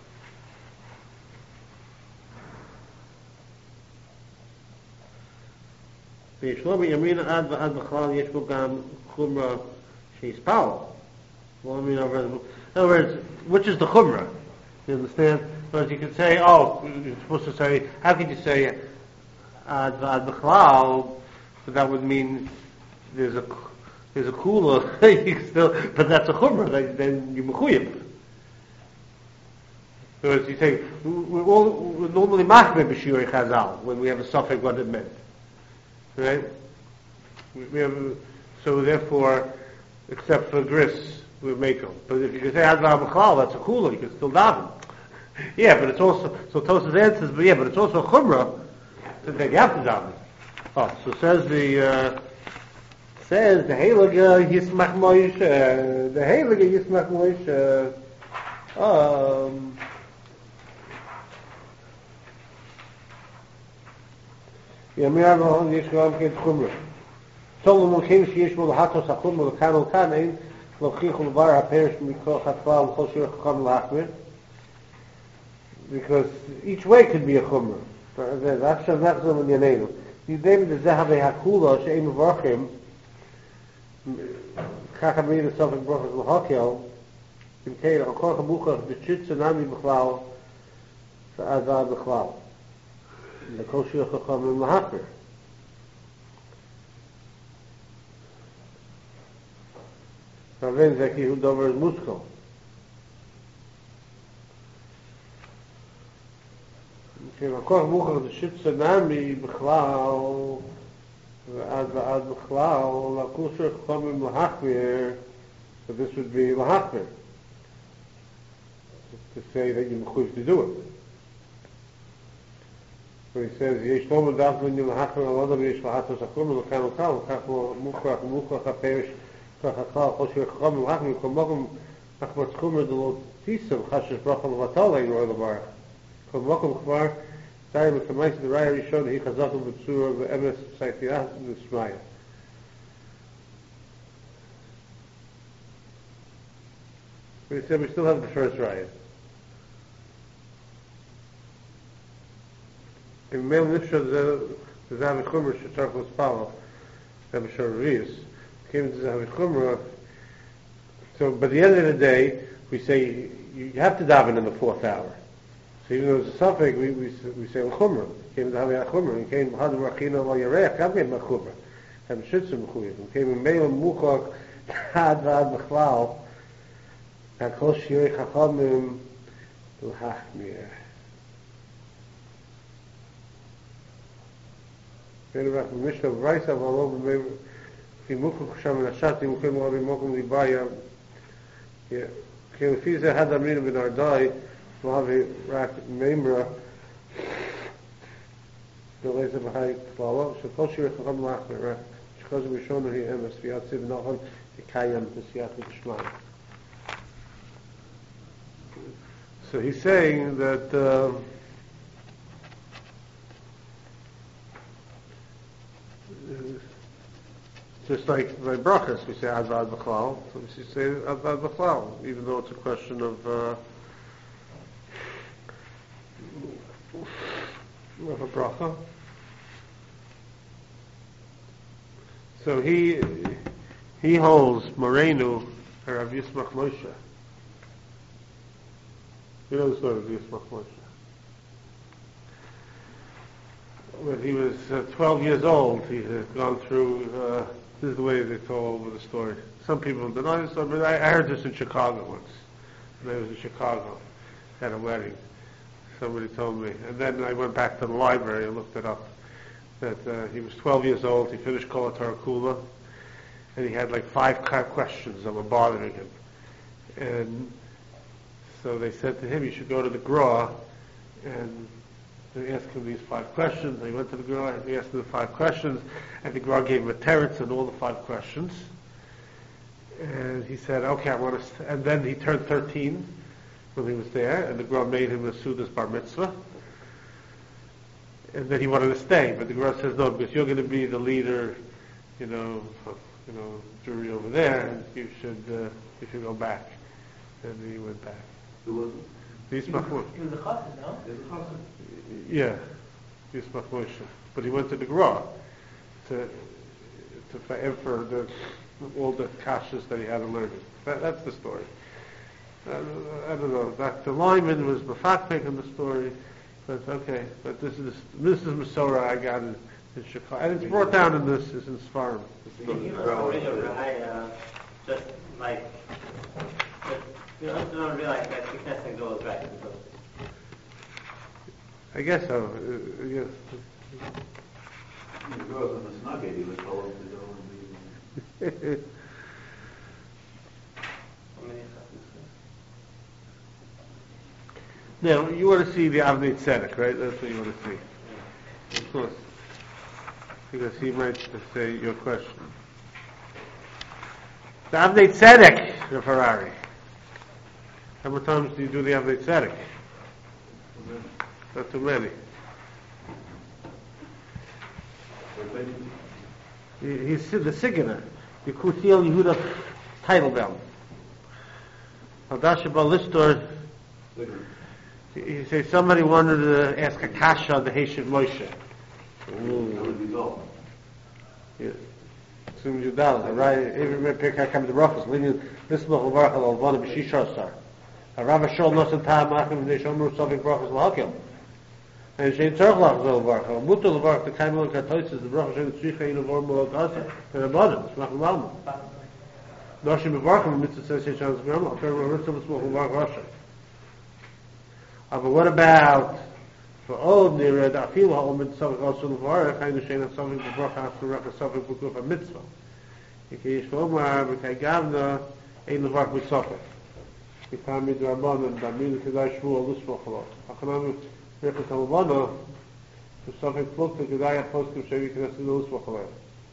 וישלום ימין עד ועד בכלל יש בו גם חומרה שיספל. In other words, which is the chumrah? You understand? Because you can say, oh, you're supposed to say, how could you say ad v'ad b'chlal? So that would mean there's a there's a kula. You can still, but that's a chumrah. Then, then you mechuyim. So as you say, we're, all, we're normally machmir b'shirei chazal when we have a suffix what it meant, right? We, we have, so therefore, except for gris. We make them. But if you can say ad v'ad b'chlal, that's a kula. You can still daven. Yeah, but it's also so. Tosas answers, but yeah, but it's also a chumrah that you have to daven. Oh, so says the uh, says the heilige Yismach Moshe, the heilige Yismach Moshe. Um, ימי אברהם יש גם כן חומרה. טוב למולכים שיש בו להטוס החומרה לכאן ולכאן אין להוכיח ולבר הפרש מכוח התפלה ולכל שיר חכם להחמיר. Because each way could be a chumrah. ועכשיו נחזור לענייננו. יודעים לזה והכולה שאין מברכים, כך אמרים לסוף ברוכת להוקיל, אם כן, הכוח המוכח בצ'יט צונמי בכלל, ועד ועד בכלל. לכל שיר חכם להחמיר. רבן זה כי הוא דובר מוסקל. כן, הכוח מוכח בשיט צונמי בכלל ועד ועד בכלל לכל שיר חכם להחמיר, so this would be להחמיר. To say that you mechuyv to do it. So he says, יש לא מדף בין להחמיר על אדם ויש להטוס החומר לכאן וכאן וכך מוכח ומוכח הפרש כך הכלל כל שיר חכם להחמיר כל מוקם אחמץ חומר דלו טיסם חשש ברכה לבטל אין רואי לברך כל מוקם כבר די מקמייס דראי הראשון היא חזקו בצורה ואמס סייפייה וסמיה But he said we still have the first raya. In Meil Nifsha the Zavi Chumra Shetar Chos Palo Zavi Shor came to Zavi Chumra. So by the end of the day we say you have to daven in the fourth hour. So even though it's a suffix we, we, we say Chumra. Came to Zavi Chumra and came B'Hadu Rachina Lo Yareach Kam Yem Chumra Kam Shitzim Chuyim came in Meil Muchach Had Vad B'Chlal Hakol Shirei Chachamim L'Hachmir. Then we Mishnah V'Raisa V'Alov V'Mei V'Muchach Sham L'Ashat V'Muchim V'Avi Mokum L'Ibaya. Yeah. Okay, if he's a Had Amrina B'Nardai V'Avi Rak Meimra V'Leisa V'Hai K'Lalo Shekol Shirei Chacham L'Hachmir Shekol Shirei Hi Emes V'Yat Siv Nochon V'Kayam V'Siyat V'Shmai. So he's saying that uh, just like by brachas we say ad v'ad b'chlal, so we say ad v'ad b'chlal, even though it's a question of uh, of a bracha. So he he holds Morenu Rav Yismach Moshe. You know the story of Yismach Moshe. When he was uh, twelve years old, he had gone through, uh, this is the way they told over the story. Some people deny this, but I, I heard this in Chicago once. When I was in Chicago, at a wedding. Somebody told me. And then I went back to the library and looked it up. That uh, he was twelve years old, he finished Kol HaTorah Kula, and he had like five ki- questions that were bothering him. And so they said to him, you should go to the Gra, and they asked him these five questions. He went to the Gra, and he asked him the five questions, and the Gra gave him a teretz on all the five questions. And he said, okay, I want to, st-. And then he turned thirteen when he was there, and the Gra made him a Sudas bar mitzvah. And then he wanted to stay, but the Gra says, no, because you're going to be the leader, you know, of, you know, jury over there, and you should, uh, you should go back. And he went back. Who was it? Yismach Moshe. He was a chassid, no? Is it possible? Yeah, Yismach Moshe. But he went to the Gra to, to for, for the, all the kashas that he had to learn. That, that's the story. I, I don't know. That the lineman was mafakmek in the story, but okay. But this is this is Masorah I got in, in Chicago, and it's brought down in this is in Sfarim. And he must have been a raya, just like, just, you know, don't realize that the Knesset goes right into those. I guess so. Uh, I guess. The girls in the Snuggie, he was told to go and be. How many chassids? Now you want to see the Avnei Tzedek, right? That's what you want to see, of course, because he might say your question. The Avnei Tzedek, the Ferrari. How many times do you do the Avnei Tzedek? Not too many. He, he's the Signer, the Kuthiel Yehuda Teitelbaum. Hadasha Balistor. He says somebody wanted to ask a kasha on the Heshiv Moshe. That would be all. Yeah. Soon you down, right? Every pick I come to Rafas, leaving this little work of one of the Shishar. A Rav Shol Nosan Tam Achim V'nei Shomer Sovik Brachas L'Hakel. And Shein Tzorchlach Zol Baruch. A Mutter Baruch the Kaimel Katois is the Baruch Shein Tzricha Yin Avor Moel Gaza. And a Bodem, Smach L'Alma. Noshim B'Baruch, Mitzvah says Yishan Zgrama, I'll tell you what Ritzah B'Smach L'Baruch Rasha. Uh, but what about for old near the Afil Ha'omid Sovik also L'Baruch, Hainu Shein Sovik B'Baruch After Racha Sovik B'Kuf HaMitzvah. Yekiyish V'Omar B'Kai Gavna Ein L'Baruch B'Sovik. Ikami D'Rabbanan D'Amil Kedai Shmuel L'Smach L'Baruch. Rechus Hamavana, the Sofik Plukta Gedaya Poskim Shevi Knesset L'Usmach L'Baruch.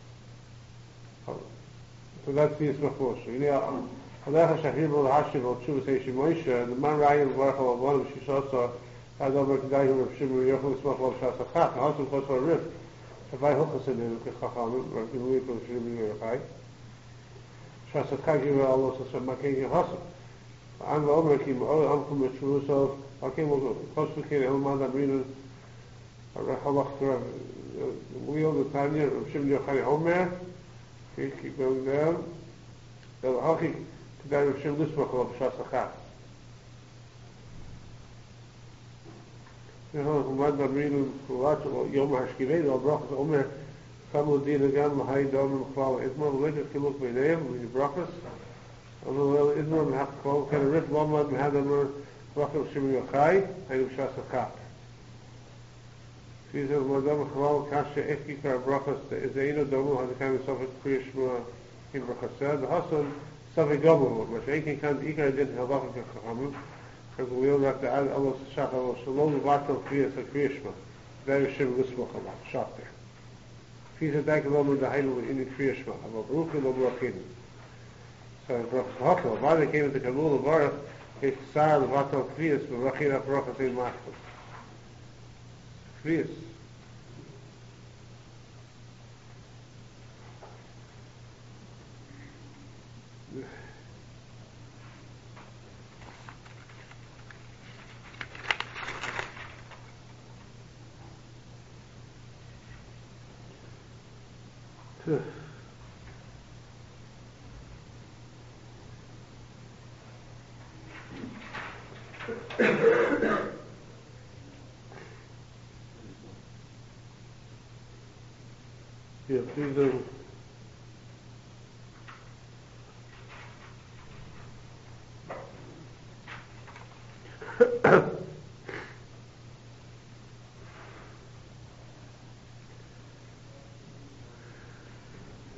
So that's the Yismach Moshe. You know, Alecha Shachir B'Ol Hashiv B'Ol Tshuvas Eishi Moshe, and the man Ryan Baruch Hamavana Shishasa Adom Kedai Hu Rav Shimon Yochel L'Smach L'Baruch Shasa Chach, and Hasim Chos V'Arif, Shavai Hilchas in him, Kechachamim, Rav Gimui Kol Shimon Yochai, Shasa Chach Yivah Allah Sasa Makei Yehasim. An V'Omer Kim Oel Amkum B'Shurusov, Okay, well, close to the Elman Abrina, Rechalach, Wheel, the Tanya, Shim Yochai Homer. Okay, keep going down. The Haki, the guy of Shim Lismach of Shasachat. You know, Elman Abrina, Kulat, Yom Hashkived, or Brachas Omer, Kamu Din again, Mahai Dom, Klal, Idman, Wicket, Kiluk Beneim, with the Brachas. And the Idman, Hakol, can a rip Lomad, Mahadamur. Rachel Shimon Yochai, and Shas Achat. She says, Madam Chalal Kasha Echikar Brachas, the Eino Domu, has a kind of Sofet Kriyashma in Brachasad, the Hassan, Sofet Gomu, but Eki Kant Ikar didn't have Achak Kachamim, because we all have to add Allah Shach, Allah Shalom, Vatal Kriyas, Kriyashma. There is Shimon Lismach Allah, shot there. She said, Dak Lomu, the Heilu, in the Kriyashma, Allah Baruch, Allah Baruch. So, Brachas Hakal, why they came into Kabul, Baruch, it's Sar Vatal Kriyas, but Rachina Baruch Hashem Machmas. Kriyas. Yeah, please do.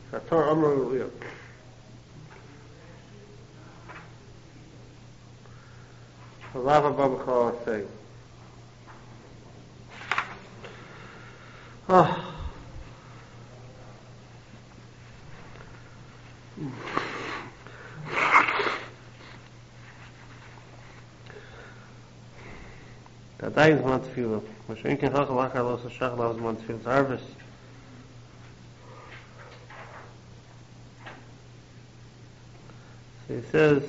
Torah Amru, yeah. Lava Babakal say. Oh. Da da is man tefillah. Was ein kein Chacham achar los a shach lavas man tefillah harvest. So he says,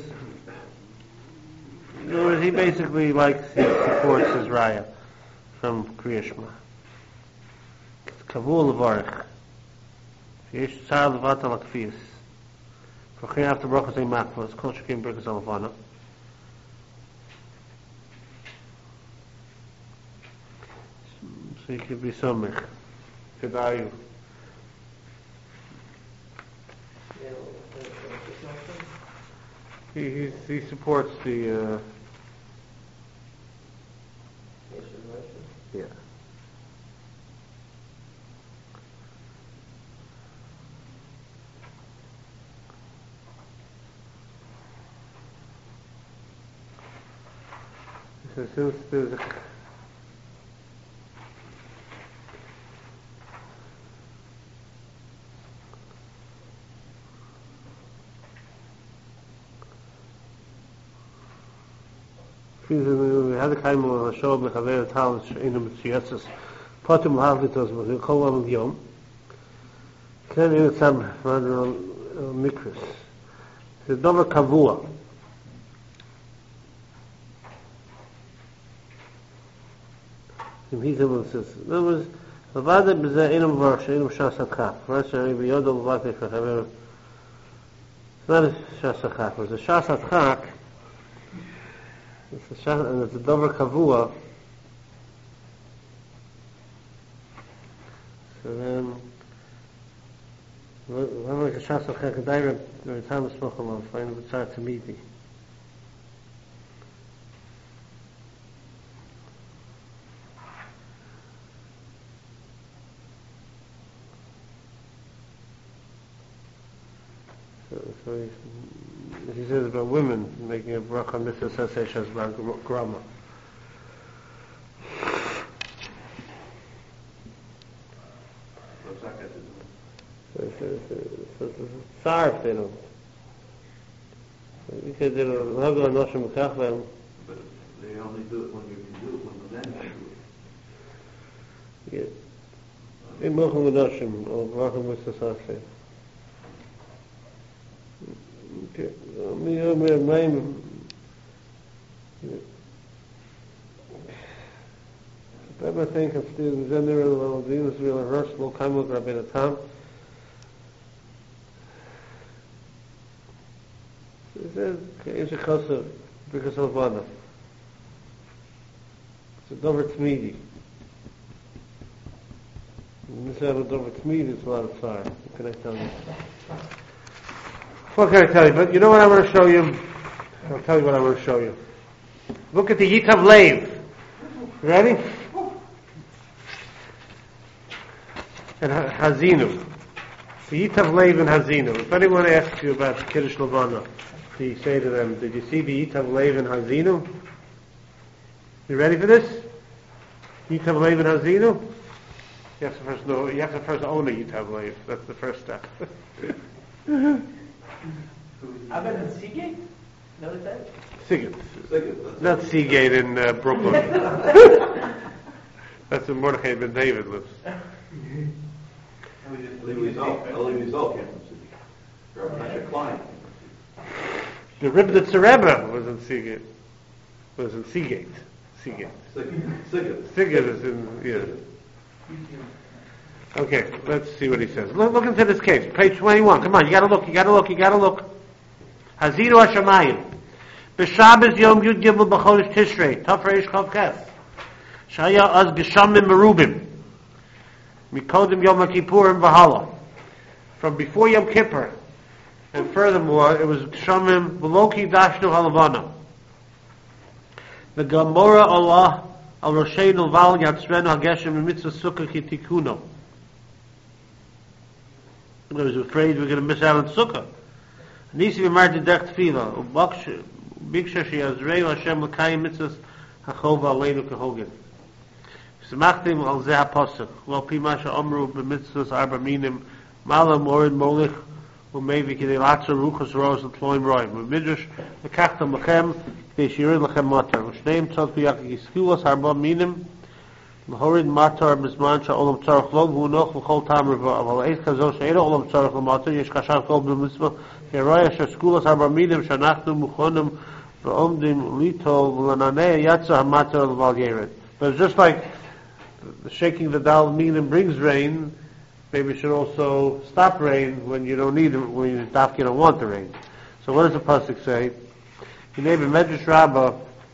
in other words, he basically likes, he supports his raya from Kriya Shema. It's kavul levarich. Yesh tzar levat al akfiyas. V'chein after brachas ein makvos, kol shekim brachas alavana. So you could be somich. Kedayu. He, he, he supports the, uh, yeah. So since there's a we had a kind of a show of Mechaver Tal in the Mitzvahs. Potem Havlitos was a Kolam Yom. Can you some rather mikros? The Dover Kavua. He says, there was a Vada B'zeh Inam Varsh, Inam Shasakach. First, I mean, Yodel Vate for Haver. It's not a Shasakach, it was a Shasakach. It's a shas, and it's a dover kavua. So then, when like a shas of chakadayra, the time of smochel of, find the tzar tamidi. So, so he, he says about women making a bracha on this association as grama. What's that got to do? So it's a sarf, they don't. He said they don't have a notion of kachlam. But they only do it when you can do it, when the men do it. Yeah. In mochum noshim, or bracha with the sarf. Okay. Me, uh, me, mine. I think of the general Venus will reverse low kamel Rabbeinu Tam. It says it's a kosa because of Vana. It's a dover tmidi. And this other dover tmidi is a lot of fire. What can I tell you? What can I tell you? But you know what I want to show you? I'll tell you what I want to show you. Look at the Yitav Lev. Ready? And Hazinu. The Yitav Lev and Hazinu. If anyone asks you about the Kiddush Levana, do you say to them, did you see the Yitav Lev and Hazinu? You ready for this? Yitav Lev and Hazinu? You have to first know, you have to first own a Yitav Lev. That's the first step. How about in Seagate? Know what that? Seagate. Seagate. Not Seagate in uh, Brooklyn. That's where Mordechai ben David lives. Elie Wiesel came from Seagate. Rabbi Moshe Klein. The Ribnitzer Rebbe was in Seagate. Was in Seagate. Seagate. Seagate. Seagate is in, yeah. Okay, let's see what he says. Look, look into this case. Page twenty-one. Come on, you gotta look, you gotta look, you gotta look. Haziru Hashemayim. B'Shabbos Yom Yud Gimel B'Chodesh Tishrei. Tafreish Chav Ches. Shaya Az Geshamim Merubim. Mikodim Yom HaKippurim V'Hala. From before Yom Kippur. And furthermore, it was Geshamim V'Loki Dashnu Halavana. The Gemara Allah Al Rosheinu Val Yatzrenu HaGeshem Mitzvah Sukkah Kitikuno. I was afraid we were going to miss out on Sukkah. Nisi v'marti derech tefila, u'biksha she'azrei Hashem l'kayim mitzvahs hachova aleinu kehogin. Smachtim al zeh ha'posach, lo pi ma she'omru b'mitzvahs arba minim, malam orid molich, u'mevi k'dei latzer ruchas roos l'tloim roim. U'midrash l'kachtam l'chem, k'dei shirin l'chem matar. U'shneim tzot b'yak yiskulas arba minim, l'horid matar b'zman she'olam tzarech lo, v'unoch l'chol tam riva. Aval eis kazo she'eino olam tzarech l'matar, yesh kashav kol b'mitzvah, כרויה שסקולס הרבמינים שאנחנו מוכנים ועומדים ליטול ולנענע יצא המטר לבל ירד. But it's just like the shaking the dal minim brings rain, maybe it should also stop rain when you don't need it, when you, you don't want the rain. So what does the pasuk say? Hinei b'medrash Rabbah,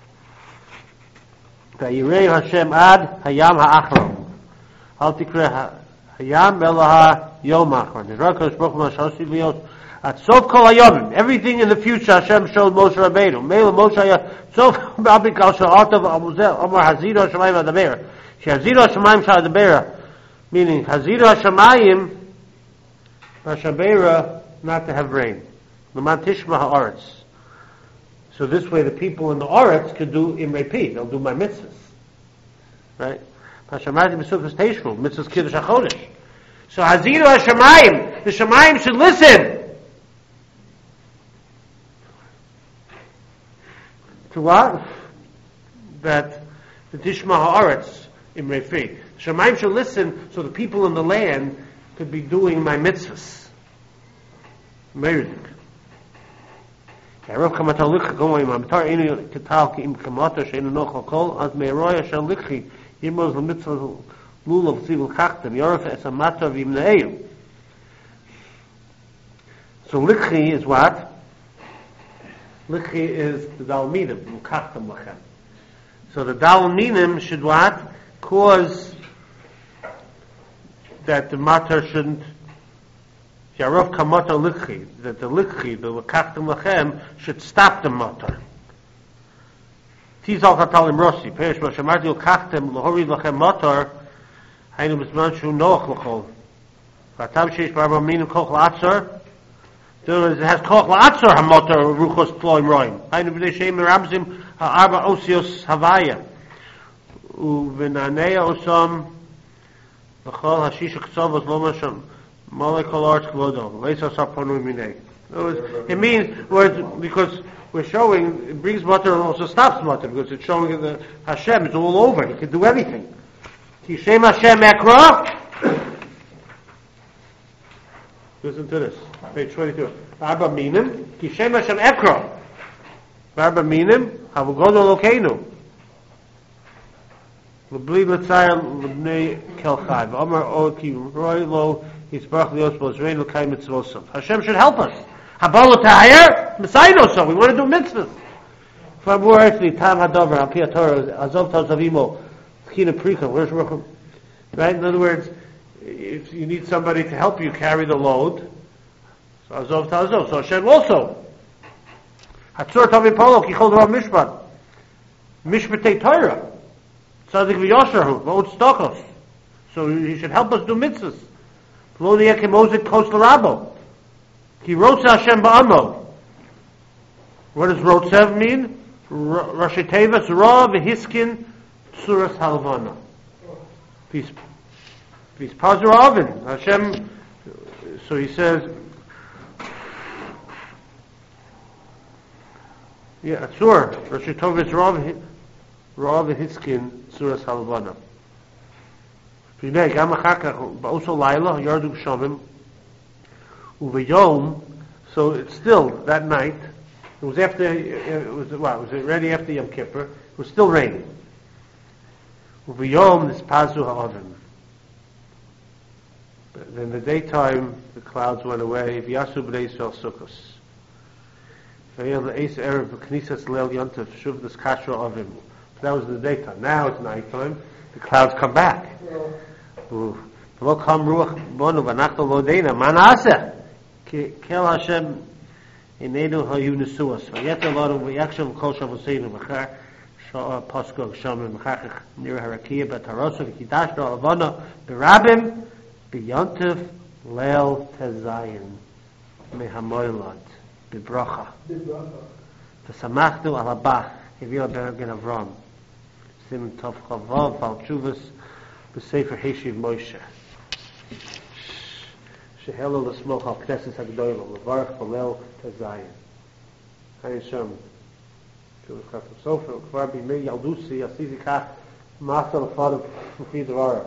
Vayirei Hashem ad hayam ha'achron. Al tikre hayam ela ha'yom ha'achron. Nizra Kadosh Baruch Hu ma'ashosi liot at sof kol hayomim. Everything in the future Hashem showed Moshe Rabbeinu. Mele Moshe hayah sof ba'abikal sha'atav amuzel amar haziro hashamayim adaber. She haziro hashamayim sha'adaber. Meaning haziro hashamayim hashabera, not to have rain. L'man tishma ha'aretz. So this way the people in the Aretz could do Imrei Pi. They'll do my mitzvahs. Right? Hashamayim b'sukkos teishru. Mitzvahs kiddush hachodesh. So haziro hashamayim. The shamayim should listen. To what? That the Tishma Ha'aretz Imrei Pi. Shamayim should listen so the people in the land could be doing my mitzvahs. Meridik. Rav Kamatal Likha going on. Mitar Einu Ketal Keim Kamata Sheinu Nochal Kol Az Meiroya Shel Likhi Yimoz L'Mitzvah Lulav Tzivul Chachtem Yoref Es Amata V'Imne'eu. So Likhi is what? Likhi is the Dalminim, L'Chachtem Lachem. So the Dalminim should what? Cause that the matter shouldn't Yarov Kamata Likhi, that the Likhi, the L'Chachtem Lachem, should stop the matter. Tizal Chatalim Rossi, Perish Mashamarti L'Chachtem L'Hori Lachem Matar, Hainu B'zman Shu Noach L'Chol. V'atam Sheish Barba Minim Koch L'Atzar, there is, it has Koch L'Atzar HaMatar Ruchos Ploim Roim. Hainu B'nei Shem Merabzim Ha'arba Osios Havaya. U'v'nanea Osam L'Chol Hashisha K'tzavos Lo Masham. It means because we're showing it brings matter and also stops matter because it's showing that Hashem is all over. He can do everything. Kishem Hashem Ekra. Listen to this, page twenty-two. Arba minim Kishem Hashem Ekra. Arba minim Havugodo Lokeinu. L'bli l'tzayel l'bnei kelchai. V'amar oki roi lo. Hashem should help us. Habalo tahir, Messiah so. We want to do mitzvahs. Fabur actually tam hadover al pi Torah azov tazavimo china prika. Where's right? In other words, if you need somebody to help you carry the load, so azov tazov. So Hashem also. Hatzur tavi polo ki chol dvar mishpat mishpatei Torah tzadik v'yosherhu v'od stokos. So he should help us do mitzvahs. What does Rotzev mean? Rashi Tevis Ra V'Hiskin Tzuras Halvana. Peace, peace. Pazur Avin Hashem. So he says, yeah, Tzur Rashi Tevis Ra V'Hiskin Tzuras Halvana. So it still, that night, it was after, it was, what, was it ready after Yom Kippur? It was still raining. Uvayom nispazu ha'oven. Then in the daytime, the clouds went away. V'yasu b'nei Yisrael sukkos. V'yel eis erev v'knisas leil yontav shuv this kashra ovim. That was in the daytime. Now it's nighttime. The clouds come back. V'lo kam ruach bonu v'nachto lo deina. Ma na'aseh? Kel Hashem inenu hayu nesuas. V'yet aloru v'yakshav kol shavoseinu v'char sha'a posko v'shamim v'chachach nir harakiya b'tarosu v'kidashno alvana b'rabim b'yontiv Leil Tezayin Mehamoilad Bibracha V'samachnu al habach Hivil Bergen Avram Sim Tov Chavav Al Tshuvas B'Sefer Heshiv Moshe Shehelo L'Smoch Al Knesset HaGdoilo L'Varach V'Leil Tezayin Hayin Shem Tshuvas Chatzim Sofer Kvar B'Mei Yaldusi Asizi Kach Master L'Fadav Fufid V'Varach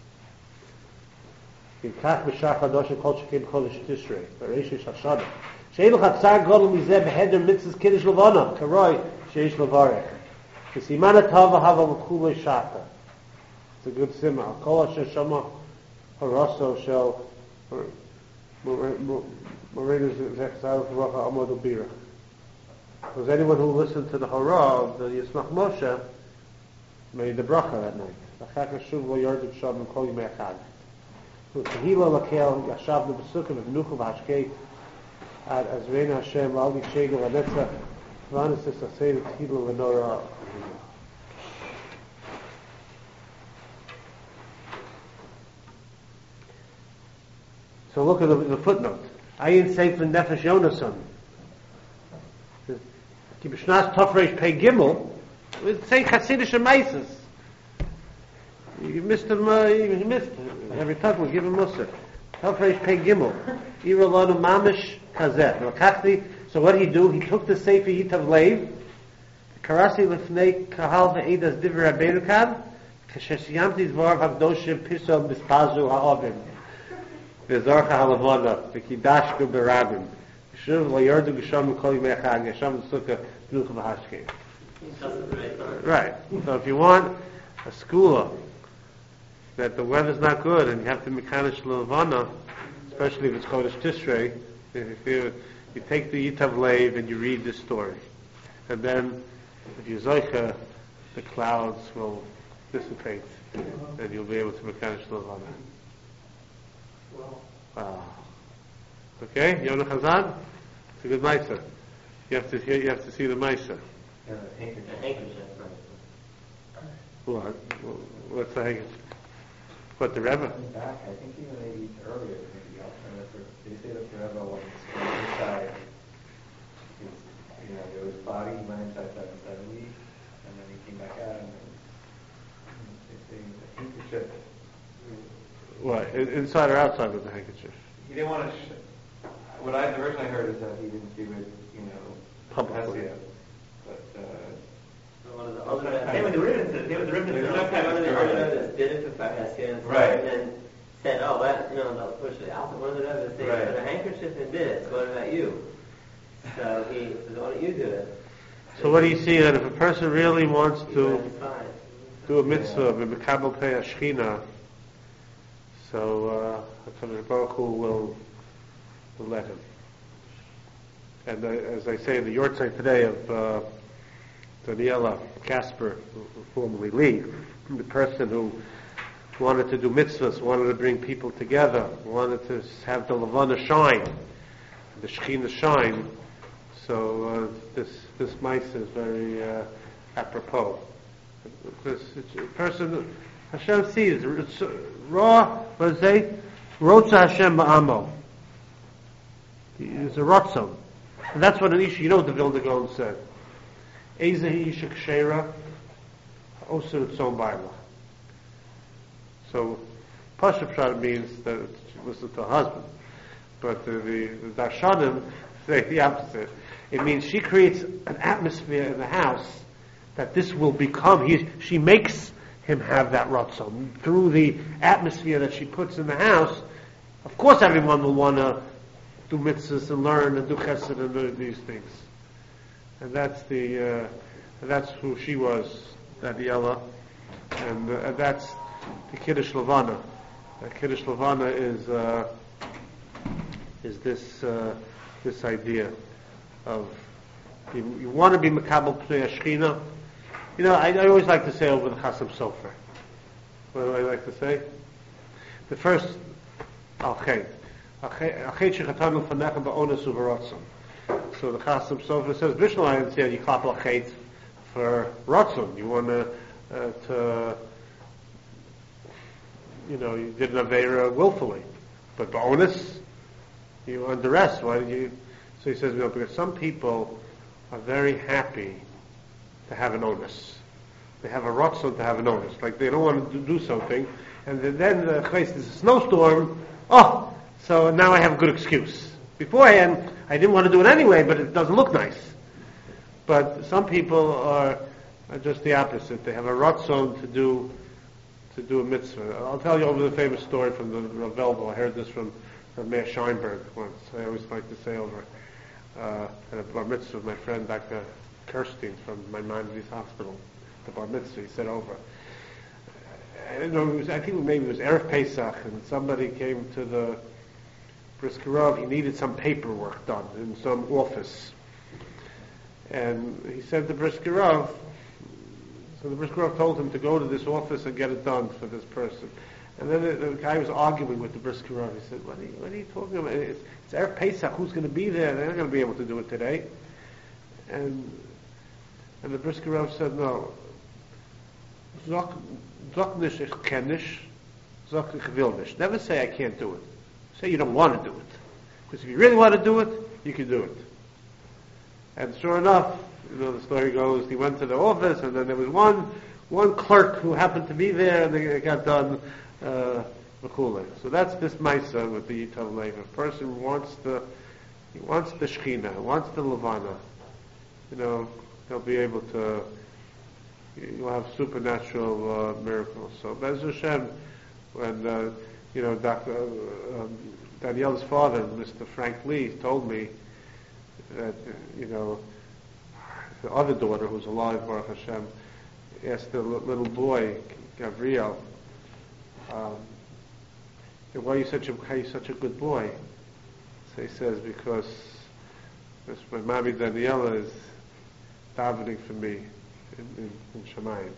Yikach b'shar chadosh and kol shekin chodesh Tishrei v'reish hashana she'elu chatzar gadol mizeh b'heder mitzvahs kiddush levana karoi sheish levarech v'siman atava hava l'chulei shata. It's a good simmer. Al kol asher shama haraso shel moreinu zechzar v'racha amod ubirach. Because anyone who listened to the hara of the Yismach Moshe made the bracha that night. Achak hashuv lo yardim sham and kol yimei echad. Tehila lakel yashavnu b'sukim v'nuchu v'hashkei ad azreina Hashem al yishegel v'netzach v'anesis aseh tehila v'nora. So look at the, the footnote. Ayin Sefer Nefesh Yonason. Kibishnas Tofresh Pei Gimel. It's saying Chassidish Meises. You missed him, uh, you missed him. Every time we give him Musa. Tofresh Pei Gimel. Iralonu Mamish Kazeh. So what did he do? He took the Sefer Yitav Leiv. Karasi Lefnei Kahal Ve'edas Divrei Rabbeinu Kad. Kasher Siyamti Dvar Havdoshim Pisom Bispazu Ha'ovim. V'zorcha halavona, v'kidashku berabim. Shuv layardu g'sham kol yimei chag, g'sham sukkah v'nucha v'hashkei. Right. So if you want a school that the weather's not good and you have to mekanish lavana, especially if it's Chodesh Tishrei, if you, you take the Yitav Leiv and you read this story. And then, if you zoicha, the clouds will dissipate and you'll be able to mekanish lavana. Ah. Okay, Yonah Chazan? It's a good Maisa. You have to hear, you have to see the Maisa. Yeah, handkerchief. What? What's the handkerchief? What, the Rebbe? Back, I think even maybe earlier, maybe alternative. They say that the Rebbe was inside. His, you know, there was body, he went inside seven seventy, and then he came back out, and then they say the handkerchief. What? Inside or outside with the handkerchief? He didn't want to. Sh- what I the version I heard is that he didn't do it, you know, Publicly. But uh, One of the other they were the ribbons. They were the ribbons. One of the others did it for Hasians, right? And then said, "Oh, that you know, they'll push it out." One of the others they right. put a handkerchief and did it. So what about you? So he said, "Why don't you do it?" So what do you see that if a person really wants to do a mitzvah, Yeah. Mekabel Pei Ashchina, so uh, HaKadosh Baruch Hu will, will let him. And uh, as I say in the Yortzeit today of uh, Daniela Casper, formerly Lee, the person who wanted to do mitzvahs, wanted to bring people together, wanted to have the Levana shine, the Shechina shine. So uh, this this mice is very uh, apropos. This a person Hashem sees it's raw. What does it say? Rotza Hashem ba'amo. It's a rotzon, and that's what an isha. You know what the Vilna Gaon said. Ezehi isha kshera, osir tzon ba'ila. So Pashup Pshat means that it was to her husband, but the, the, the Darshanim say the opposite. It means she creates an atmosphere in the house that this will become. He, she makes him have that ratzon through the atmosphere that she puts in the house. Of course, everyone will want to do mitzvahs and learn and do chesed and do these things. And that's the uh, that's who she was, Daniela, and uh, that's the Kiddush Levana. Uh, Kiddush Levana is uh, is this uh, this idea of you, you want to be Mekabel Pnei Ashchina. You know, I, I always like to say over the Chasam Sofer. What do I like to say? The first Al-Chet. Al-Chet shechatanu fanecha ba'ones u'v'ratzon. So the Chasam Sofer says, Mishnah Lion said you clap Al-Chet for ratzon. You want to, uh, to, you know, you did an Aveira willfully. But the onus, you under rest. Why did you? So he says, no, because some people are very happy to have an onus. They have a rotzon to have an onus. Like they don't want to do something, and then the place there's a snowstorm. Oh, so now I have a good excuse. Beforehand, I didn't want to do it anyway, but it doesn't look nice. But some people are, are just the opposite. They have a rotzon to do to do a mitzvah. I'll tell you over the famous story from the Rav Velbo. I heard this from, from Meir Scheinberg once. I always like to say over uh, at a bar mitzvah of my friend Doctor Kirstein from Maimonides Hospital. The bar mitzvah, he said over. I don't know. It was, I think maybe it was Erev Pesach, and somebody came to the Brisker Rav. He needed some paperwork done in some office, and he said to Brisker Rav. So the Brisker Rav told him to go to this office and get it done for this person. And then the, the guy was arguing with the Brisker Rav. He said, "What are you, what are you talking about? It's, it's Erev Pesach. Who's going to be there? They're not going to be able to do it today." And and the Brisker Rav said, "No. Zok nish ich ken nish, zok ich will nish. Never say I can't do it. Say you don't want to do it. Because if you really want to do it, you can do it." And sure enough, you know, the story goes, he went to the office, and then there was one one clerk who happened to be there, and they got done uh, So that's this Maisa with the Yitav Lev. A person wants the, he wants the Shechina, wants the Levana. You know, he'll be able to, you'll have supernatural uh, miracles. So Bez Hashem, when, uh, you know, Doctor Uh, um, Danielle's father, Mister Frank Lee, told me that, uh, you know, the other daughter who's alive, Baruch Hashem, asked the l- little boy, Gabriel, um, why are you such a, why are you such a good boy? So he says, because, because my mommy Daniela is davening for me in, in, in Shemayim.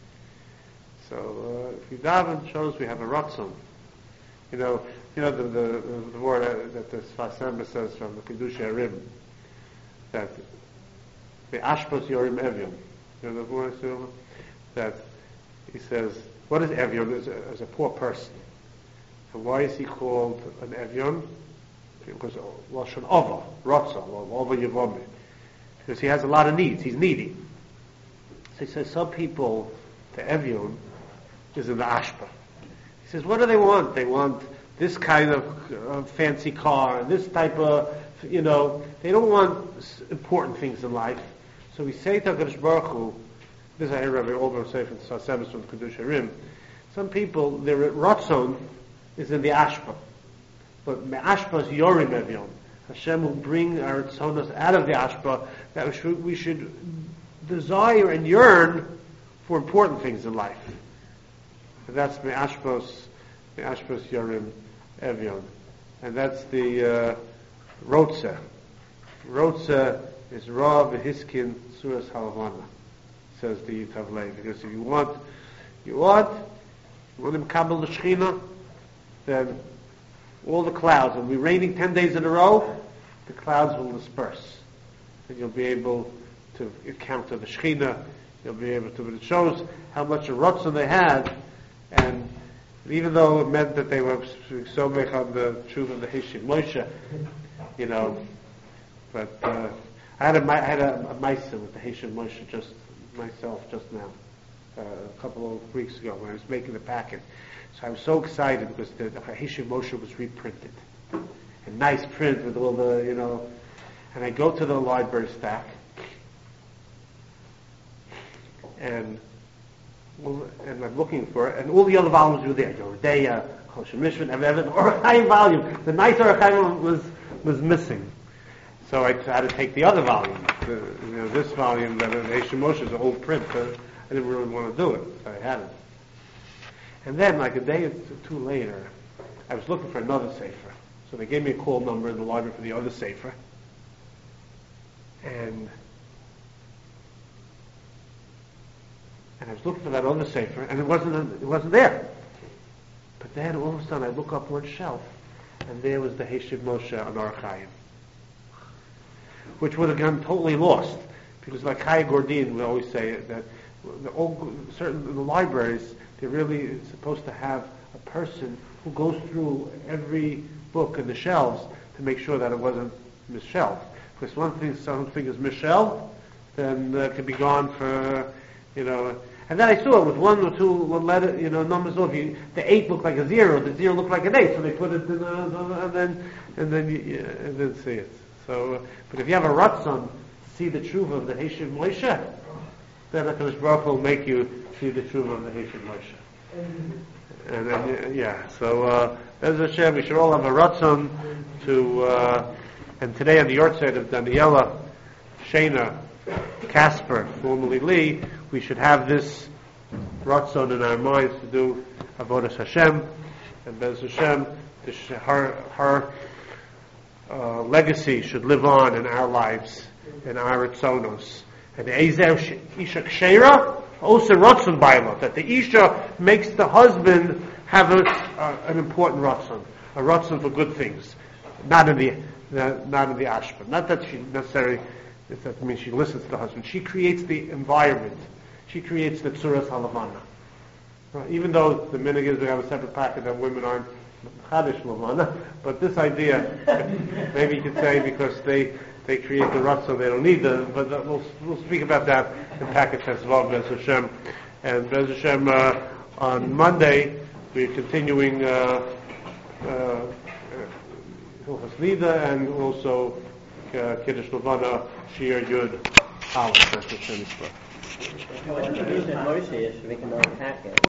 So uh, if we daven, shows we have a ratzon. You know, you know the the, the word that the Sfas Emes says from the Kiddush Arim, that the Ashpos Yorim Evion. You know the word that he says, what is Evion? As a, as a poor person. And why is he called an Evion? Because Lashon Ova, Rotza, Ova Yevomi. Because he has a lot of needs. He's needy. So he says some people, the Evion is in the Ashpa. He says, what do they want? They want this kind of uh, fancy car and this type of, you know, they don't want important things in life. So we say to HaKadosh Baruch Hu, this I hear Rabbi Olber say from Sfas Emes from Kiddush Arim, some people, their Ratzon is in the Ashpa. But the Ashpa is Yorim Evion. Hashem will bring our Tzonos out of the Ashpa, that we should, we should desire and yearn for important things in life. And that's the Ashpos, the Ashpos Yorim Evion. And that's the uh, Rotze. Rotze is Rav Hiskin Suras Halavana, says the Yitav Lev. Because if you want, you want, you want him Kabbalah the Shechina, then all the clouds, it'll be raining ten days in a row, the clouds will disperse. And you'll be able to encounter the Shechina, you'll be able to, but it shows how much a Ratzon they had, and even though it meant that they were so big on the truth of the Heshiv Moshe, you know, but uh, I had a I had a, a Maisa with the Heshiv Moshe just myself just now, uh, a couple of weeks ago when I was making the packet. So I was so excited because the, the Heshiv Moshe was reprinted, a nice print with all the, you know, and I go to the library stack, and well, and I'm looking for it, and all the other volumes were there. Yoredeya, Choshen Mishpan, Evan, Orach Chaim volume. The nice Orach Chaim was was missing. So I had to take the other volume. The, you know, this volume, that Heshiv Moshe is an old print. So I didn't really want to do it, so I had it. And then, like a day or two later, I was looking for another sefer. So they gave me a call number in the library for the other sefer. And and I was looking for that other sefer, and it wasn't it wasn't there. But then all of a sudden, I look up one shelf, and there was the Heshiv Moshe on Orach Chaim, which would have gone totally lost, because like Chaya Gordin would always say that the old, certain the libraries, they're really supposed to have a person who goes through every book in the shelves to make sure that it wasn't misshelved. Because one thing, something is misshelved, then uh, it could be gone for, you know. And then I saw it with one or two one letter, you know, numbers off. You, the eight looked like a zero, the zero looked like an eight, so they put it in, a, and then and then you, you, and then see it. So, uh, but if you have a ratzon, see the truth of the Heshiv Moshe, then HaKadosh Baruch Hu will make you see the truth of the Heshiv Moshe. And then, yeah, so, uh, Bez Hashem, we should all have a ratzon to, uh, and today on the Yortzeit of Daniela, Shana, Casper, formerly Lee, we should have this ratzon in our minds to do Avodas Hashem, and Bez Hashem, this, her, her uh, legacy should live on in our lives, in our Ritzonos. And the Ezer Isha Kshera, also ratzon baila, that the Isha makes the husband have a, uh, an important ratzon, a ratzon for good things, not in the uh, not in the ashpa. Not that she necessarily, that means she listens to the husband. She creates the environment. She creates the tzuras halavana. Right? Even though the minhag is we have a separate packet that women aren't chadish lavana, but this idea, maybe you could say because they they create the ratzon, they don't need the. But uh, we'll we'll speak about that in packet Tesvav Bez Hashem, and Bez Hashem uh, on Monday we're continuing uh, uh, Hilchos Nida and also uh, Kiddush Levana Shir Yud Aleph. That's the Shemishpah. What did you use in Moshe is to make another packet?